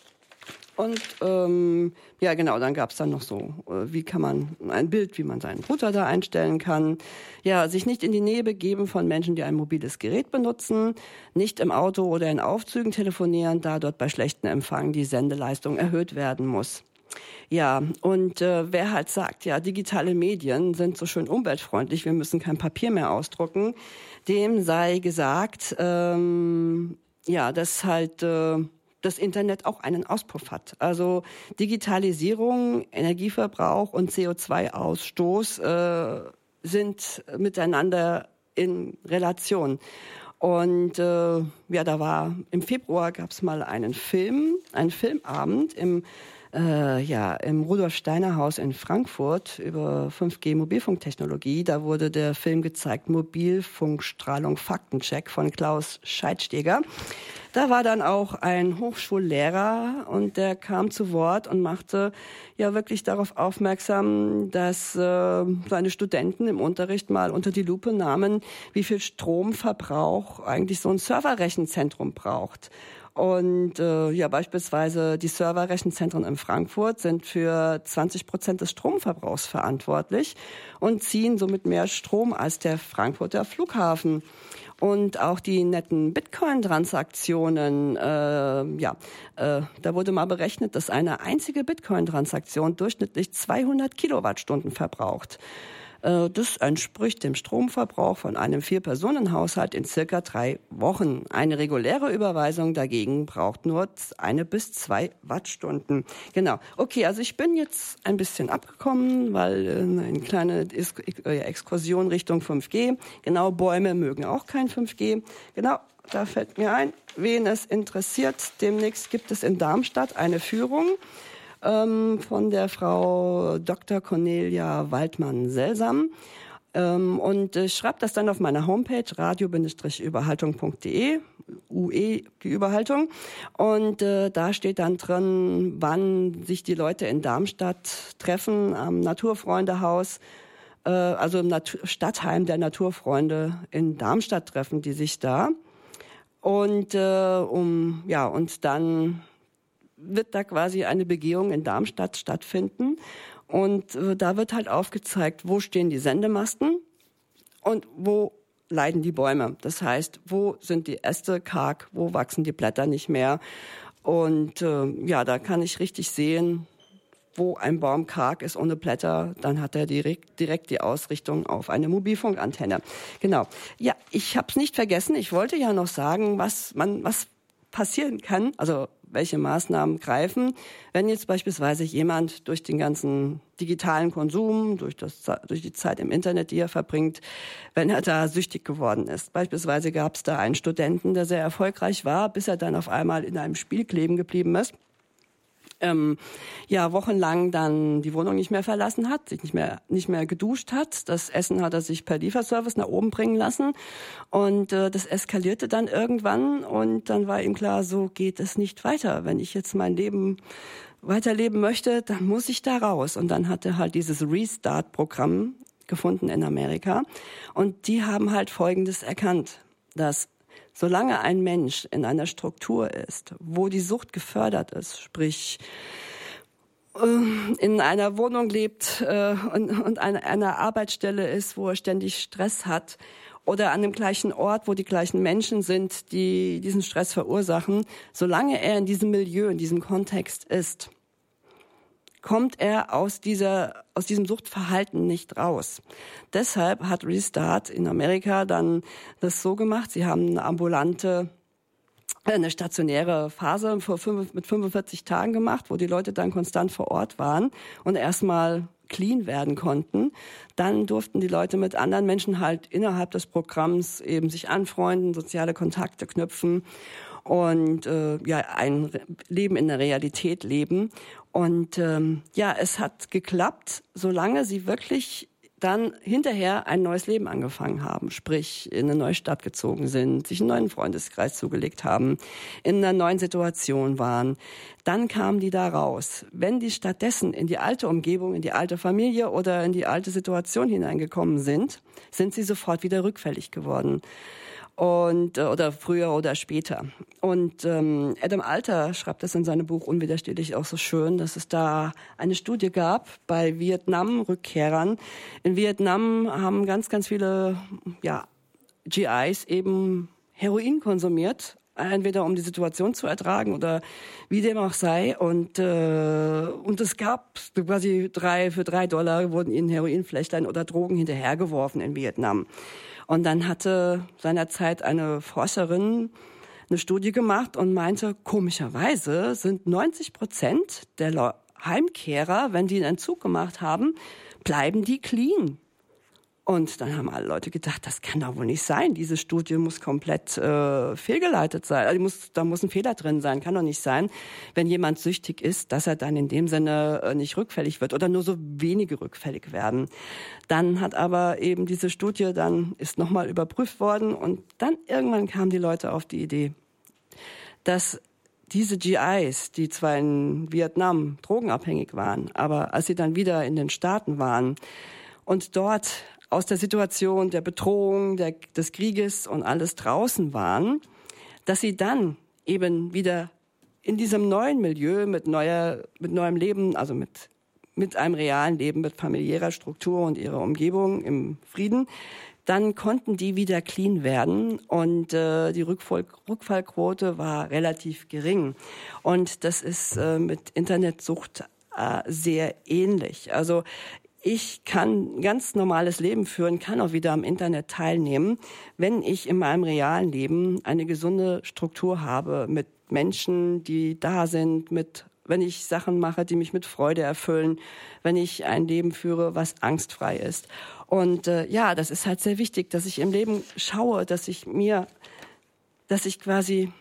A: Und ähm, ja, genau, dann gab's dann noch so, äh, wie kann man ein Bild, wie man seinen Router da einstellen kann. Ja, sich nicht in die Nähe begeben von Menschen, die ein mobiles Gerät benutzen, nicht im Auto oder in Aufzügen telefonieren, da dort bei schlechtem Empfang die Sendeleistung erhöht werden muss. Ja, und äh, wer halt sagt, ja, digitale Medien sind so schön umweltfreundlich, wir müssen kein Papier mehr ausdrucken, dem sei gesagt, ähm, ja, dass halt äh, das Internet auch einen Auspuff hat. Also Digitalisierung, Energieverbrauch und C O zwei Ausstoß äh, sind miteinander in Relation. Und äh, ja, da war im Februar gab es mal einen Film, einen Filmabend im Äh, ja, im Rudolf-Steiner-Haus in Frankfurt über fünf G Mobilfunktechnologie. Da wurde der Film gezeigt, Mobilfunkstrahlung Faktencheck von Klaus Scheidsteger. Da war dann auch ein Hochschullehrer und der kam zu Wort und machte ja wirklich darauf aufmerksam, dass äh, seine Studenten im Unterricht mal unter die Lupe nahmen, wie viel Stromverbrauch eigentlich so ein Serverrechenzentrum braucht. Und äh, ja, beispielsweise die Serverrechenzentren in Frankfurt sind für zwanzig Prozent des Stromverbrauchs verantwortlich und ziehen somit mehr Strom als der Frankfurter Flughafen. Und auch die netten Bitcoin-Transaktionen, äh, ja, äh, da wurde mal berechnet, dass eine einzige Bitcoin-Transaktion durchschnittlich zweihundert Kilowattstunden verbraucht. Das entspricht dem Stromverbrauch von einem Vier-Personen-Haushalt in circa drei Wochen. Eine reguläre Überweisung dagegen braucht nur eine bis zwei Wattstunden. Genau. Okay, also ich bin jetzt ein bisschen abgekommen, weil eine kleine Exkursion Richtung fünf G. Genau, Bäume mögen auch kein fünf G. Genau, da fällt mir ein, wen es interessiert. Demnächst gibt es in Darmstadt eine Führung von der Frau Doktor Cornelia Waldmann-Selsam. Und ich schreibe das dann auf meiner Homepage radio Bindestrich überhaltung Punkt de, U E, die Überhaltung. Und äh, da steht dann drin, wann sich die Leute in Darmstadt treffen, am Naturfreundehaus, äh, also im Natur- Stadtheim der Naturfreunde in Darmstadt treffen die sich da. Und äh, um ja und dann wird da quasi eine Begehung in Darmstadt stattfinden. Und äh, da wird halt aufgezeigt, wo stehen die Sendemasten und wo leiden die Bäume. Das heißt, wo sind die Äste karg, wo wachsen die Blätter nicht mehr. Und äh, ja, da kann ich richtig sehen, wo ein Baum karg ist ohne Blätter, dann hat er direkt, direkt die Ausrichtung auf eine Mobilfunkantenne. Genau. Ja, ich habe es nicht vergessen. Ich wollte ja noch sagen, was man was passieren kann, also welche Maßnahmen greifen, wenn jetzt beispielsweise jemand durch den ganzen digitalen Konsum, durch, das, durch die Zeit im Internet, die er verbringt, wenn er da süchtig geworden ist. Beispielsweise gab es da einen Studenten, der sehr erfolgreich war, bis er dann auf einmal in einem Spiel kleben geblieben ist. ähm, ja, wochenlang dann die Wohnung nicht mehr verlassen hat, sich nicht mehr nicht mehr geduscht hat. Das Essen hat er sich per Lieferservice nach oben bringen lassen und äh, das eskalierte dann irgendwann und dann war ihm klar, so geht es nicht weiter. Wenn ich jetzt mein Leben weiterleben möchte, dann muss ich da raus. Und dann hat er halt dieses Restart-Programm gefunden in Amerika und die haben halt Folgendes erkannt, dass solange ein Mensch in einer Struktur ist, wo die Sucht gefördert ist, sprich in einer Wohnung lebt und an einer Arbeitsstelle ist, wo er ständig Stress hat, oder an dem gleichen Ort, wo die gleichen Menschen sind, die diesen Stress verursachen, solange er in diesem Milieu, in diesem Kontext ist, kommt er aus dieser, aus diesem Suchtverhalten nicht raus. Deshalb hat Restart in Amerika dann das so gemacht, sie haben eine ambulante, eine stationäre Phase mit fünfundvierzig Tagen gemacht, wo die Leute dann konstant vor Ort waren und erstmal clean werden konnten. Dann durften die Leute mit anderen Menschen halt innerhalb des Programms eben sich anfreunden, soziale Kontakte knüpfen und äh, ja ein Leben in der Realität leben. Und ähm, ja, es hat geklappt, solange sie wirklich dann hinterher ein neues Leben angefangen haben, sprich in eine neue Stadt gezogen sind, sich einen neuen Freundeskreis zugelegt haben, in einer neuen Situation waren. Dann kamen die da raus. Wenn die stattdessen in die alte Umgebung, in die alte Familie oder in die alte Situation hineingekommen sind, sind sie sofort wieder rückfällig geworden. Und oder früher oder später. Und ähm, Adam Alter schreibt das in seinem Buch Unwiderstehlich auch so schön, dass es da eine Studie gab bei Vietnam-Rückkehrern. In Vietnam haben ganz, ganz viele ja, G Is eben Heroin konsumiert, entweder um die Situation zu ertragen oder wie dem auch sei. Und äh, und es gab quasi drei für drei Dollar wurden ihnen Heroinfläschlein oder Drogen hinterhergeworfen in Vietnam. Und dann hatte seinerzeit eine Forscherin eine Studie gemacht und meinte, komischerweise sind neunzig Prozent der Heimkehrer, wenn die einen Entzug gemacht haben, bleiben die clean. Und dann haben alle Leute gedacht, das kann doch wohl nicht sein. Diese Studie muss komplett äh, fehlgeleitet sein. Also muss, da muss ein Fehler drin sein. Kann doch nicht sein, wenn jemand süchtig ist, dass er dann in dem Sinne äh, nicht rückfällig wird oder nur so wenige rückfällig werden. Dann hat aber eben diese Studie dann ist nochmal überprüft worden und dann irgendwann kamen die Leute auf die Idee, dass diese G Is, die zwar in Vietnam drogenabhängig waren, aber als sie dann wieder in den Staaten waren und dort aus der Situation der Bedrohung, der, des Krieges und alles draußen waren, dass sie dann eben wieder in diesem neuen Milieu mit neuer, mit neuem Leben, also mit, mit einem realen Leben, mit familiärer Struktur und ihrer Umgebung im Frieden, dann konnten die wieder clean werden und äh, die Rückfall, Rückfallquote war relativ gering. Und das ist äh, mit Internetsucht äh, sehr ähnlich. Also ich kann ein ganz normales Leben führen, kann auch wieder am Internet teilnehmen, wenn ich in meinem realen Leben eine gesunde Struktur habe mit Menschen, die da sind, mit wenn ich Sachen mache, die mich mit Freude erfüllen, wenn ich ein Leben führe, was angstfrei ist. Und äh, ja, das ist halt sehr wichtig, dass ich im Leben schaue, dass ich mir, dass ich quasi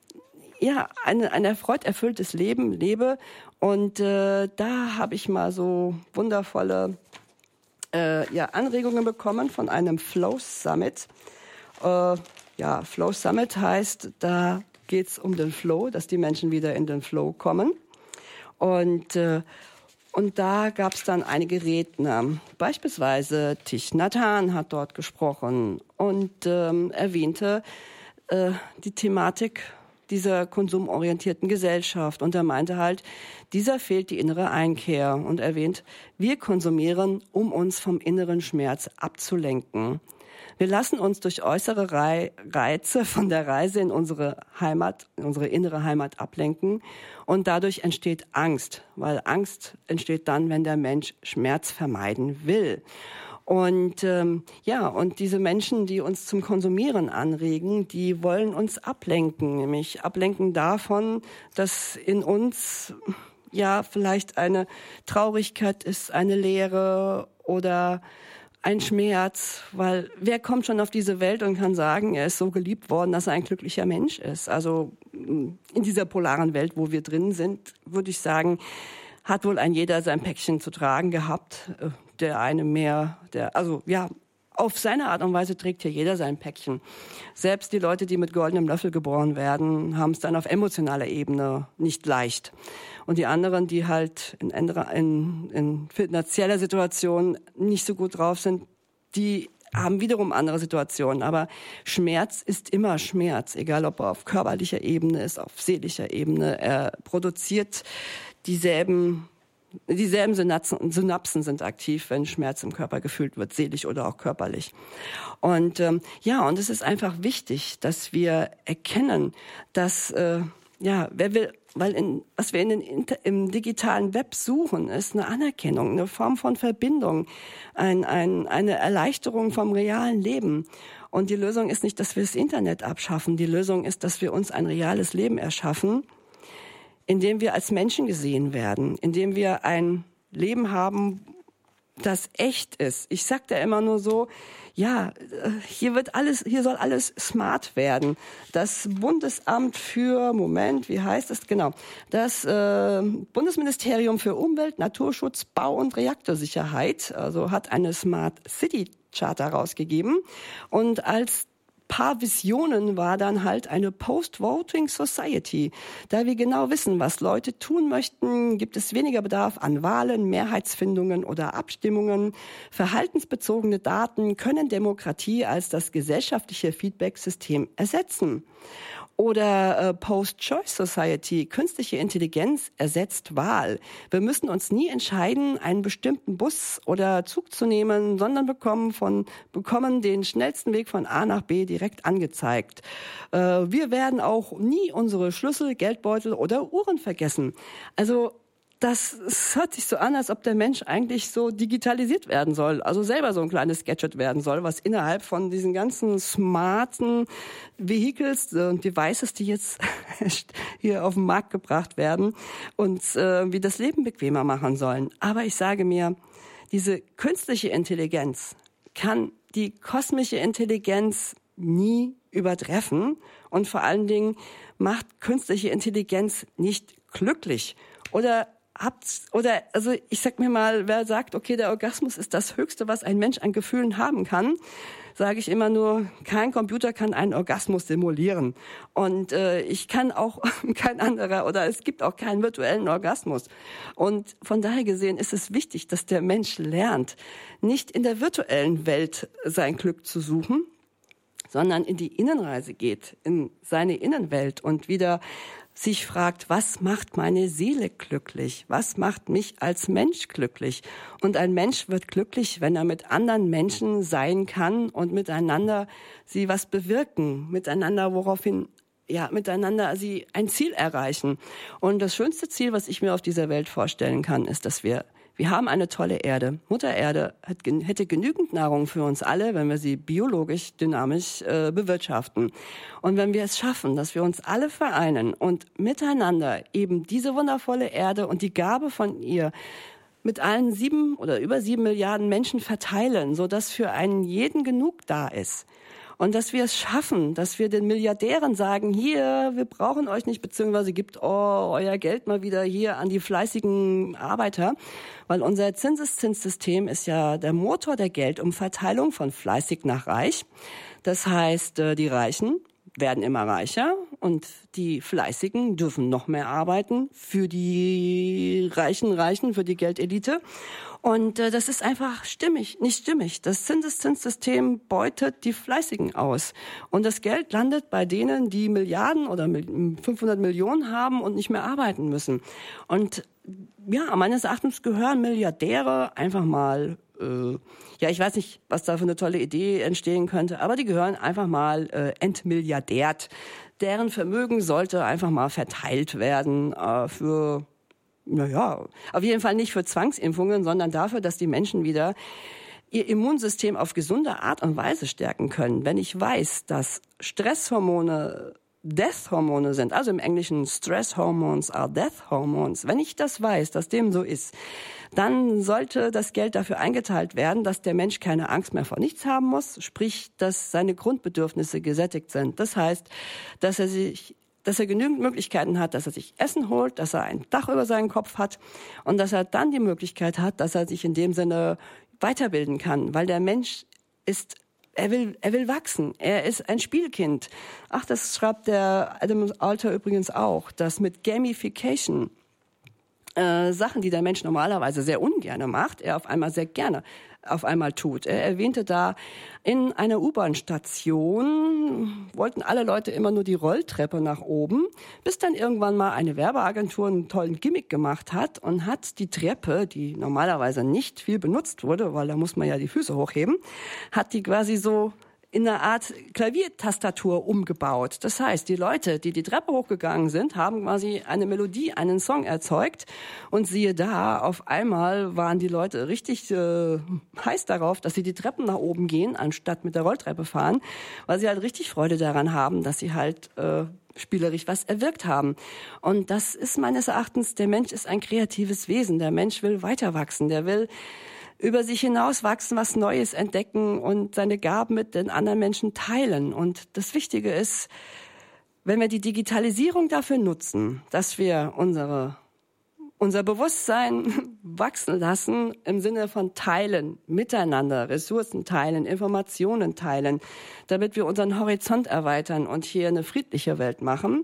A: ja eine, ein erfreut erfülltes Leben lebe. Und äh, da habe ich mal so wundervolle äh, ja, Anregungen bekommen von einem Flow Summit. Äh, ja, Flow Summit heißt, da geht es um den Flow, dass die Menschen wieder in den Flow kommen. Und, äh, und da gab es dann einige Redner. Beispielsweise Thich Nhat Hanh hat dort gesprochen und ähm, erwähnte äh, die Thematik dieser konsumorientierten Gesellschaft. Und er meinte halt, dieser fehlt die innere Einkehr und erwähnt, wir konsumieren, um uns vom inneren Schmerz abzulenken. Wir lassen uns durch äußere Reize von der Reise in unsere Heimat, in unsere innere Heimat ablenken und dadurch entsteht Angst, weil Angst entsteht dann, wenn der Mensch Schmerz vermeiden will. Und ähm, ja, und diese Menschen, die uns zum Konsumieren anregen, die wollen uns ablenken, nämlich ablenken davon, dass in uns ja vielleicht eine Traurigkeit ist, eine Leere oder ein Schmerz, weil wer kommt schon auf diese Welt und kann sagen, er ist so geliebt worden, dass er ein glücklicher Mensch ist. Also in dieser polaren Welt, wo wir drin sind, würde ich sagen, hat wohl ein jeder sein Päckchen zu tragen gehabt. Der eine mehr, der, also ja, auf seine Art und Weise trägt hier jeder sein Päckchen. Selbst die Leute, die mit goldenem Löffel geboren werden, haben es dann auf emotionaler Ebene nicht leicht. Und die anderen, die halt in, in, in finanzieller Situation nicht so gut drauf sind, die haben wiederum andere Situationen. Aber Schmerz ist immer Schmerz, egal ob er auf körperlicher Ebene ist, auf seelischer Ebene. Er produziert dieselben Dieselben Synapsen, Synapsen sind aktiv, wenn Schmerz im Körper gefühlt wird, seelisch oder auch körperlich. Und ähm, ja, und es ist einfach wichtig, dass wir erkennen, dass äh, ja, wer will, weil in, was wir in den, im digitalen Web suchen, ist eine Anerkennung, eine Form von Verbindung, ein, ein, eine Erleichterung vom realen Leben. Und die Lösung ist nicht, dass wir das Internet abschaffen. Die Lösung ist, dass wir uns ein reales Leben erschaffen, in dem wir als Menschen gesehen werden, in dem wir ein Leben haben, das echt ist. Ich sag da immer nur so, ja, hier wird alles, hier soll alles smart werden. Das Bundesamt für, Moment, wie heißt es genau? Das äh, Bundesministerium für Umwelt, Naturschutz, Bau und Reaktorsicherheit, also hat eine Smart City Charta rausgegeben. Und als paar Visionen war dann halt eine Post-Voting Society. Da wir genau wissen, was Leute tun möchten, gibt es weniger Bedarf an Wahlen, Mehrheitsfindungen oder Abstimmungen. Verhaltensbezogene Daten können Demokratie als das gesellschaftliche Feedback-System ersetzen. Oder äh, Post-Choice Society, künstliche Intelligenz ersetzt Wahl. Wir müssen uns nie entscheiden, einen bestimmten Bus oder Zug zu nehmen, sondern bekommen, von, bekommen den schnellsten Weg von A nach B direkt angezeigt. Äh, wir werden auch nie unsere Schlüssel, Geldbeutel oder Uhren vergessen. Also das, das hört sich so an, als ob der Mensch eigentlich so digitalisiert werden soll, also selber so ein kleines Gadget werden soll, was innerhalb von diesen ganzen smarten Vehicles und Devices, die jetzt hier auf den Markt gebracht werden, uns äh, wie das Leben bequemer machen sollen. Aber ich sage mir, diese künstliche Intelligenz kann die kosmische Intelligenz nie übertreffen und vor allen Dingen macht künstliche Intelligenz nicht glücklich. Oder Habt, oder, also ich sag mir mal, wer sagt, okay, der Orgasmus ist das Höchste, was ein Mensch an Gefühlen haben kann, sage ich immer nur, kein Computer kann einen Orgasmus simulieren. Und äh, ich kann auch kein anderer, oder es gibt auch keinen virtuellen Orgasmus. Und von daher gesehen ist es wichtig, dass der Mensch lernt, nicht in der virtuellen Welt sein Glück zu suchen, sondern in die Innenreise geht, in seine Innenwelt und wieder sich fragt, was macht meine Seele glücklich? Was macht mich als Mensch glücklich? Und ein Mensch wird glücklich, wenn er mit anderen Menschen sein kann und miteinander sie was bewirken, miteinander woraufhin, ja, miteinander sie ein Ziel erreichen. Und das schönste Ziel, was ich mir auf dieser Welt vorstellen kann, ist, dass wir Wir haben eine tolle Erde. Mutter Erde hat, hätte genügend Nahrung für uns alle, wenn wir sie biologisch, dynamisch äh, bewirtschaften. Und wenn wir es schaffen, dass wir uns alle vereinen und miteinander eben diese wundervolle Erde und die Gabe von ihr mit allen sieben oder über sieben Milliarden Menschen verteilen, sodass für einen jeden genug da ist. Und dass wir es schaffen, dass wir den Milliardären sagen, hier, wir brauchen euch nicht, beziehungsweise gebt oh, euer Geld mal wieder hier an die fleißigen Arbeiter, weil unser Zinseszinssystem ist ja der Motor der Geldumverteilung von fleißig nach reich. Das heißt, die Reichen werden immer reicher und die Fleißigen dürfen noch mehr arbeiten für die reichen Reichen, für die Geldelite. Und äh, das ist einfach stimmig, nicht stimmig. Das Zinseszinssystem beutet die Fleißigen aus. Und das Geld landet bei denen, die Milliarden oder fünfhundert Millionen haben und nicht mehr arbeiten müssen. Und ja, meines Erachtens gehören Milliardäre einfach mal, äh, ja, ich weiß nicht, was da für eine tolle Idee entstehen könnte, aber die gehören einfach mal äh, entmilliardärt. Deren Vermögen sollte einfach mal verteilt werden äh, für... Naja, auf jeden Fall nicht für Zwangsimpfungen, sondern dafür, dass die Menschen wieder ihr Immunsystem auf gesunde Art und Weise stärken können. Wenn ich weiß, dass Stresshormone Death-Hormone sind, also im Englischen Stress Hormones are Death Hormones, wenn ich das weiß, dass dem so ist, dann sollte das Geld dafür eingeteilt werden, dass der Mensch keine Angst mehr vor nichts haben muss, sprich, dass seine Grundbedürfnisse gesättigt sind. Das heißt, dass er sich dass er genügend Möglichkeiten hat, dass er sich Essen holt, dass er ein Dach über seinen Kopf hat und dass er dann die Möglichkeit hat, dass er sich in dem Sinne weiterbilden kann, weil der Mensch ist, er will, er will wachsen, er ist ein Spielkind. Ach, das schreibt der Adam Alter übrigens auch, dass mit Gamification äh, Sachen, die der Mensch normalerweise sehr ungern macht, er auf einmal sehr gerne auf einmal tut. Er erwähnte da, in einer U-Bahn-Station wollten alle Leute immer nur die Rolltreppe nach oben, bis dann irgendwann mal eine Werbeagentur einen tollen Gimmick gemacht hat und hat die Treppe, die normalerweise nicht viel benutzt wurde, weil da muss man ja die Füße hochheben, hat die quasi so in einer Art Klaviertastatur umgebaut. Das heißt, die Leute, die die Treppe hochgegangen sind, haben quasi eine Melodie, einen Song erzeugt und siehe da, auf einmal waren die Leute richtig äh, heiß darauf, dass sie die Treppen nach oben gehen, anstatt mit der Rolltreppe fahren, weil sie halt richtig Freude daran haben, dass sie halt äh, spielerisch was erwirkt haben. Und das ist meines Erachtens, der Mensch ist ein kreatives Wesen. Der Mensch will weiter wachsen, der will über sich hinaus wachsen, was Neues entdecken und seine Gaben mit den anderen Menschen teilen. Und das Wichtige ist, wenn wir die Digitalisierung dafür nutzen, dass wir unsere, unser Bewusstsein wachsen lassen im Sinne von teilen, miteinander, Ressourcen teilen, Informationen teilen, damit wir unseren Horizont erweitern und hier eine friedliche Welt machen,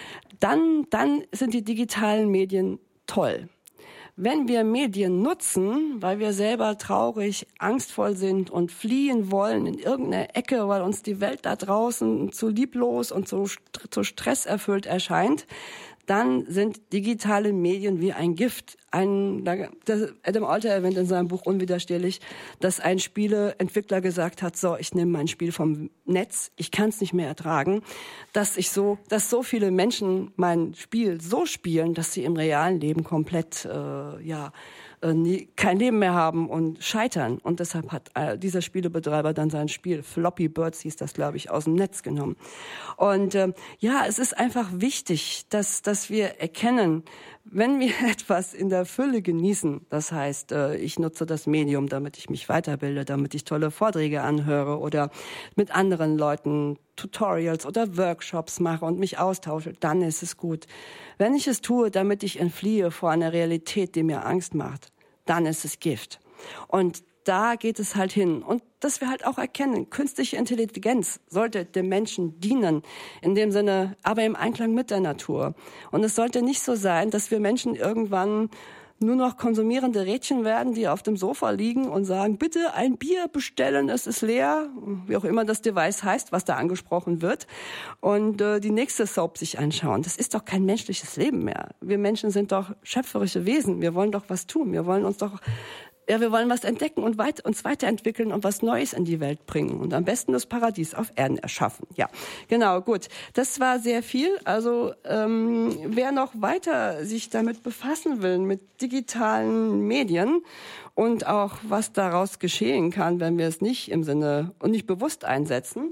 A: dann, dann sind die digitalen Medien toll. Wenn wir Medien nutzen, weil wir selber traurig, angstvoll sind und fliehen wollen in irgendeine Ecke, weil uns die Welt da draußen zu lieblos und zu, zu stresserfüllt erscheint, dann sind digitale Medien wie ein Gift. Ein, Adam Alter erwähnt in seinem Buch Unwiderstehlich, dass ein Spieleentwickler gesagt hat, so, ich nehme mein Spiel vom Netz, ich kann es nicht mehr ertragen, dass ich so, dass so viele Menschen mein Spiel so spielen, dass sie im realen Leben komplett, äh, ja, äh, nie, kein Leben mehr haben und scheitern. Und deshalb hat äh, dieser Spielebetreiber dann sein Spiel, Floppy Birds hieß das, glaube ich, aus dem Netz genommen. Und äh, ja, es ist einfach wichtig, dass, dass wir erkennen, wenn wir etwas in der Fülle genießen, das heißt, ich nutze das Medium, damit ich mich weiterbilde, damit ich tolle Vorträge anhöre oder mit anderen Leuten Tutorials oder Workshops mache und mich austausche, dann ist es gut. Wenn ich es tue, damit ich entfliehe vor einer Realität, die mir Angst macht, dann ist es Gift. Und da geht es halt hin. Und dass wir halt auch erkennen, künstliche Intelligenz sollte dem Menschen dienen, in dem Sinne, aber im Einklang mit der Natur. Und es sollte nicht so sein, dass wir Menschen irgendwann nur noch konsumierende Rädchen werden, die auf dem Sofa liegen und sagen, bitte ein Bier bestellen, es ist leer, wie auch immer das Device heißt, was da angesprochen wird, und äh, die nächste Soap sich anschauen. Das ist doch kein menschliches Leben mehr. Wir Menschen sind doch schöpferische Wesen, wir wollen doch was tun, wir wollen uns doch Ja, wir wollen was entdecken und weit, uns weiterentwickeln und was Neues in die Welt bringen und am besten das Paradies auf Erden erschaffen. Ja, genau, gut. Das war sehr viel. Also ähm, wer noch weiter sich damit befassen will, mit digitalen Medien und auch was daraus geschehen kann, wenn wir es nicht im Sinne und nicht bewusst einsetzen,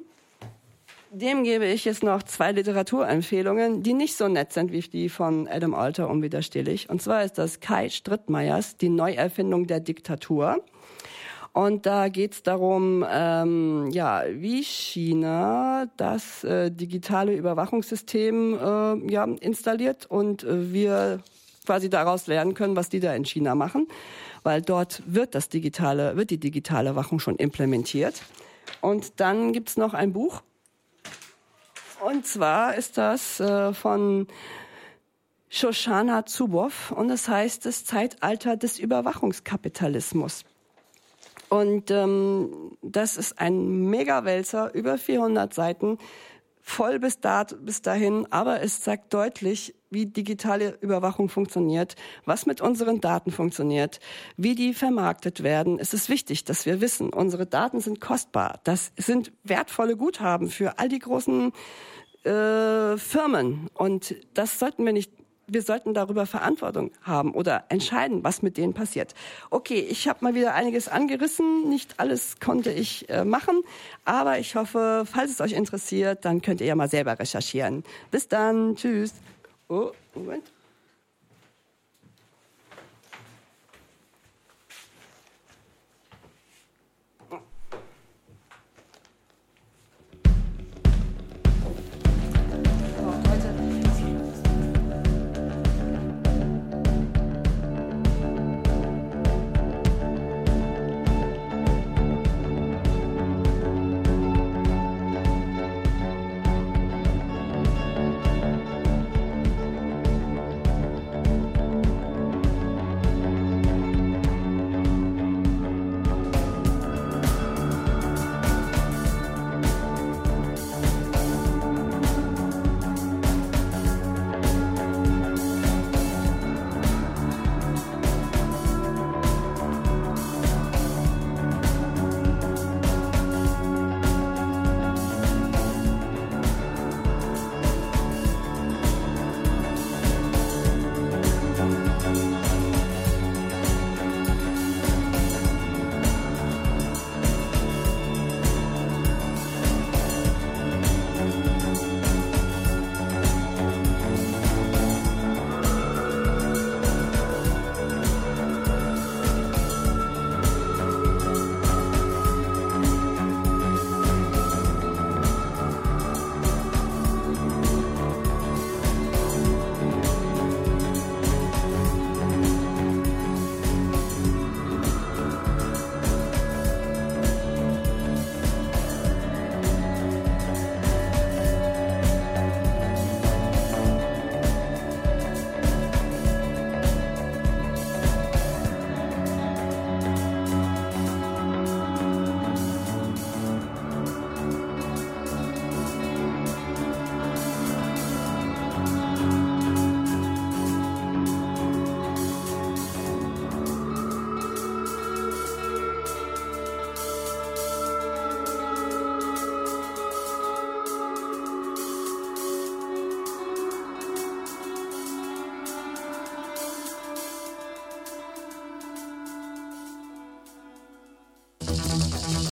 A: dem gebe ich jetzt noch zwei Literaturempfehlungen, die nicht so nett sind wie die von Adam Alter, unwiderstehlich. Und zwar ist das Kai Strittmeyers Die Neuerfindung der Diktatur. Und da geht es darum, ähm, ja, wie China das äh, digitale Überwachungssystem äh, ja, installiert und äh, wir quasi daraus lernen können, was die da in China machen, weil dort wird das digitale, wird die digitale Überwachung schon implementiert. Und dann gibt's noch ein Buch. Und zwar ist das äh, von Shoshana Zuboff und es heißt das Zeitalter des Überwachungskapitalismus. Und ähm, das ist ein Megawälzer, über vierhundert Seiten, voll bis, da, bis dahin, aber es zeigt deutlich, wie digitale Überwachung funktioniert, was mit unseren Daten funktioniert, wie die vermarktet werden. Es ist wichtig, dass wir wissen, unsere Daten sind kostbar. Das sind wertvolle Guthaben für all die großen äh, Firmen. Und das sollten wir nicht wir sollten darüber Verantwortung haben oder entscheiden, was mit denen passiert. Okay, ich habe mal wieder einiges angerissen. Nicht alles konnte ich äh, machen, aber ich hoffe, falls es euch interessiert, dann könnt ihr ja mal selber recherchieren. Bis dann. Tschüss. Oh, Moment.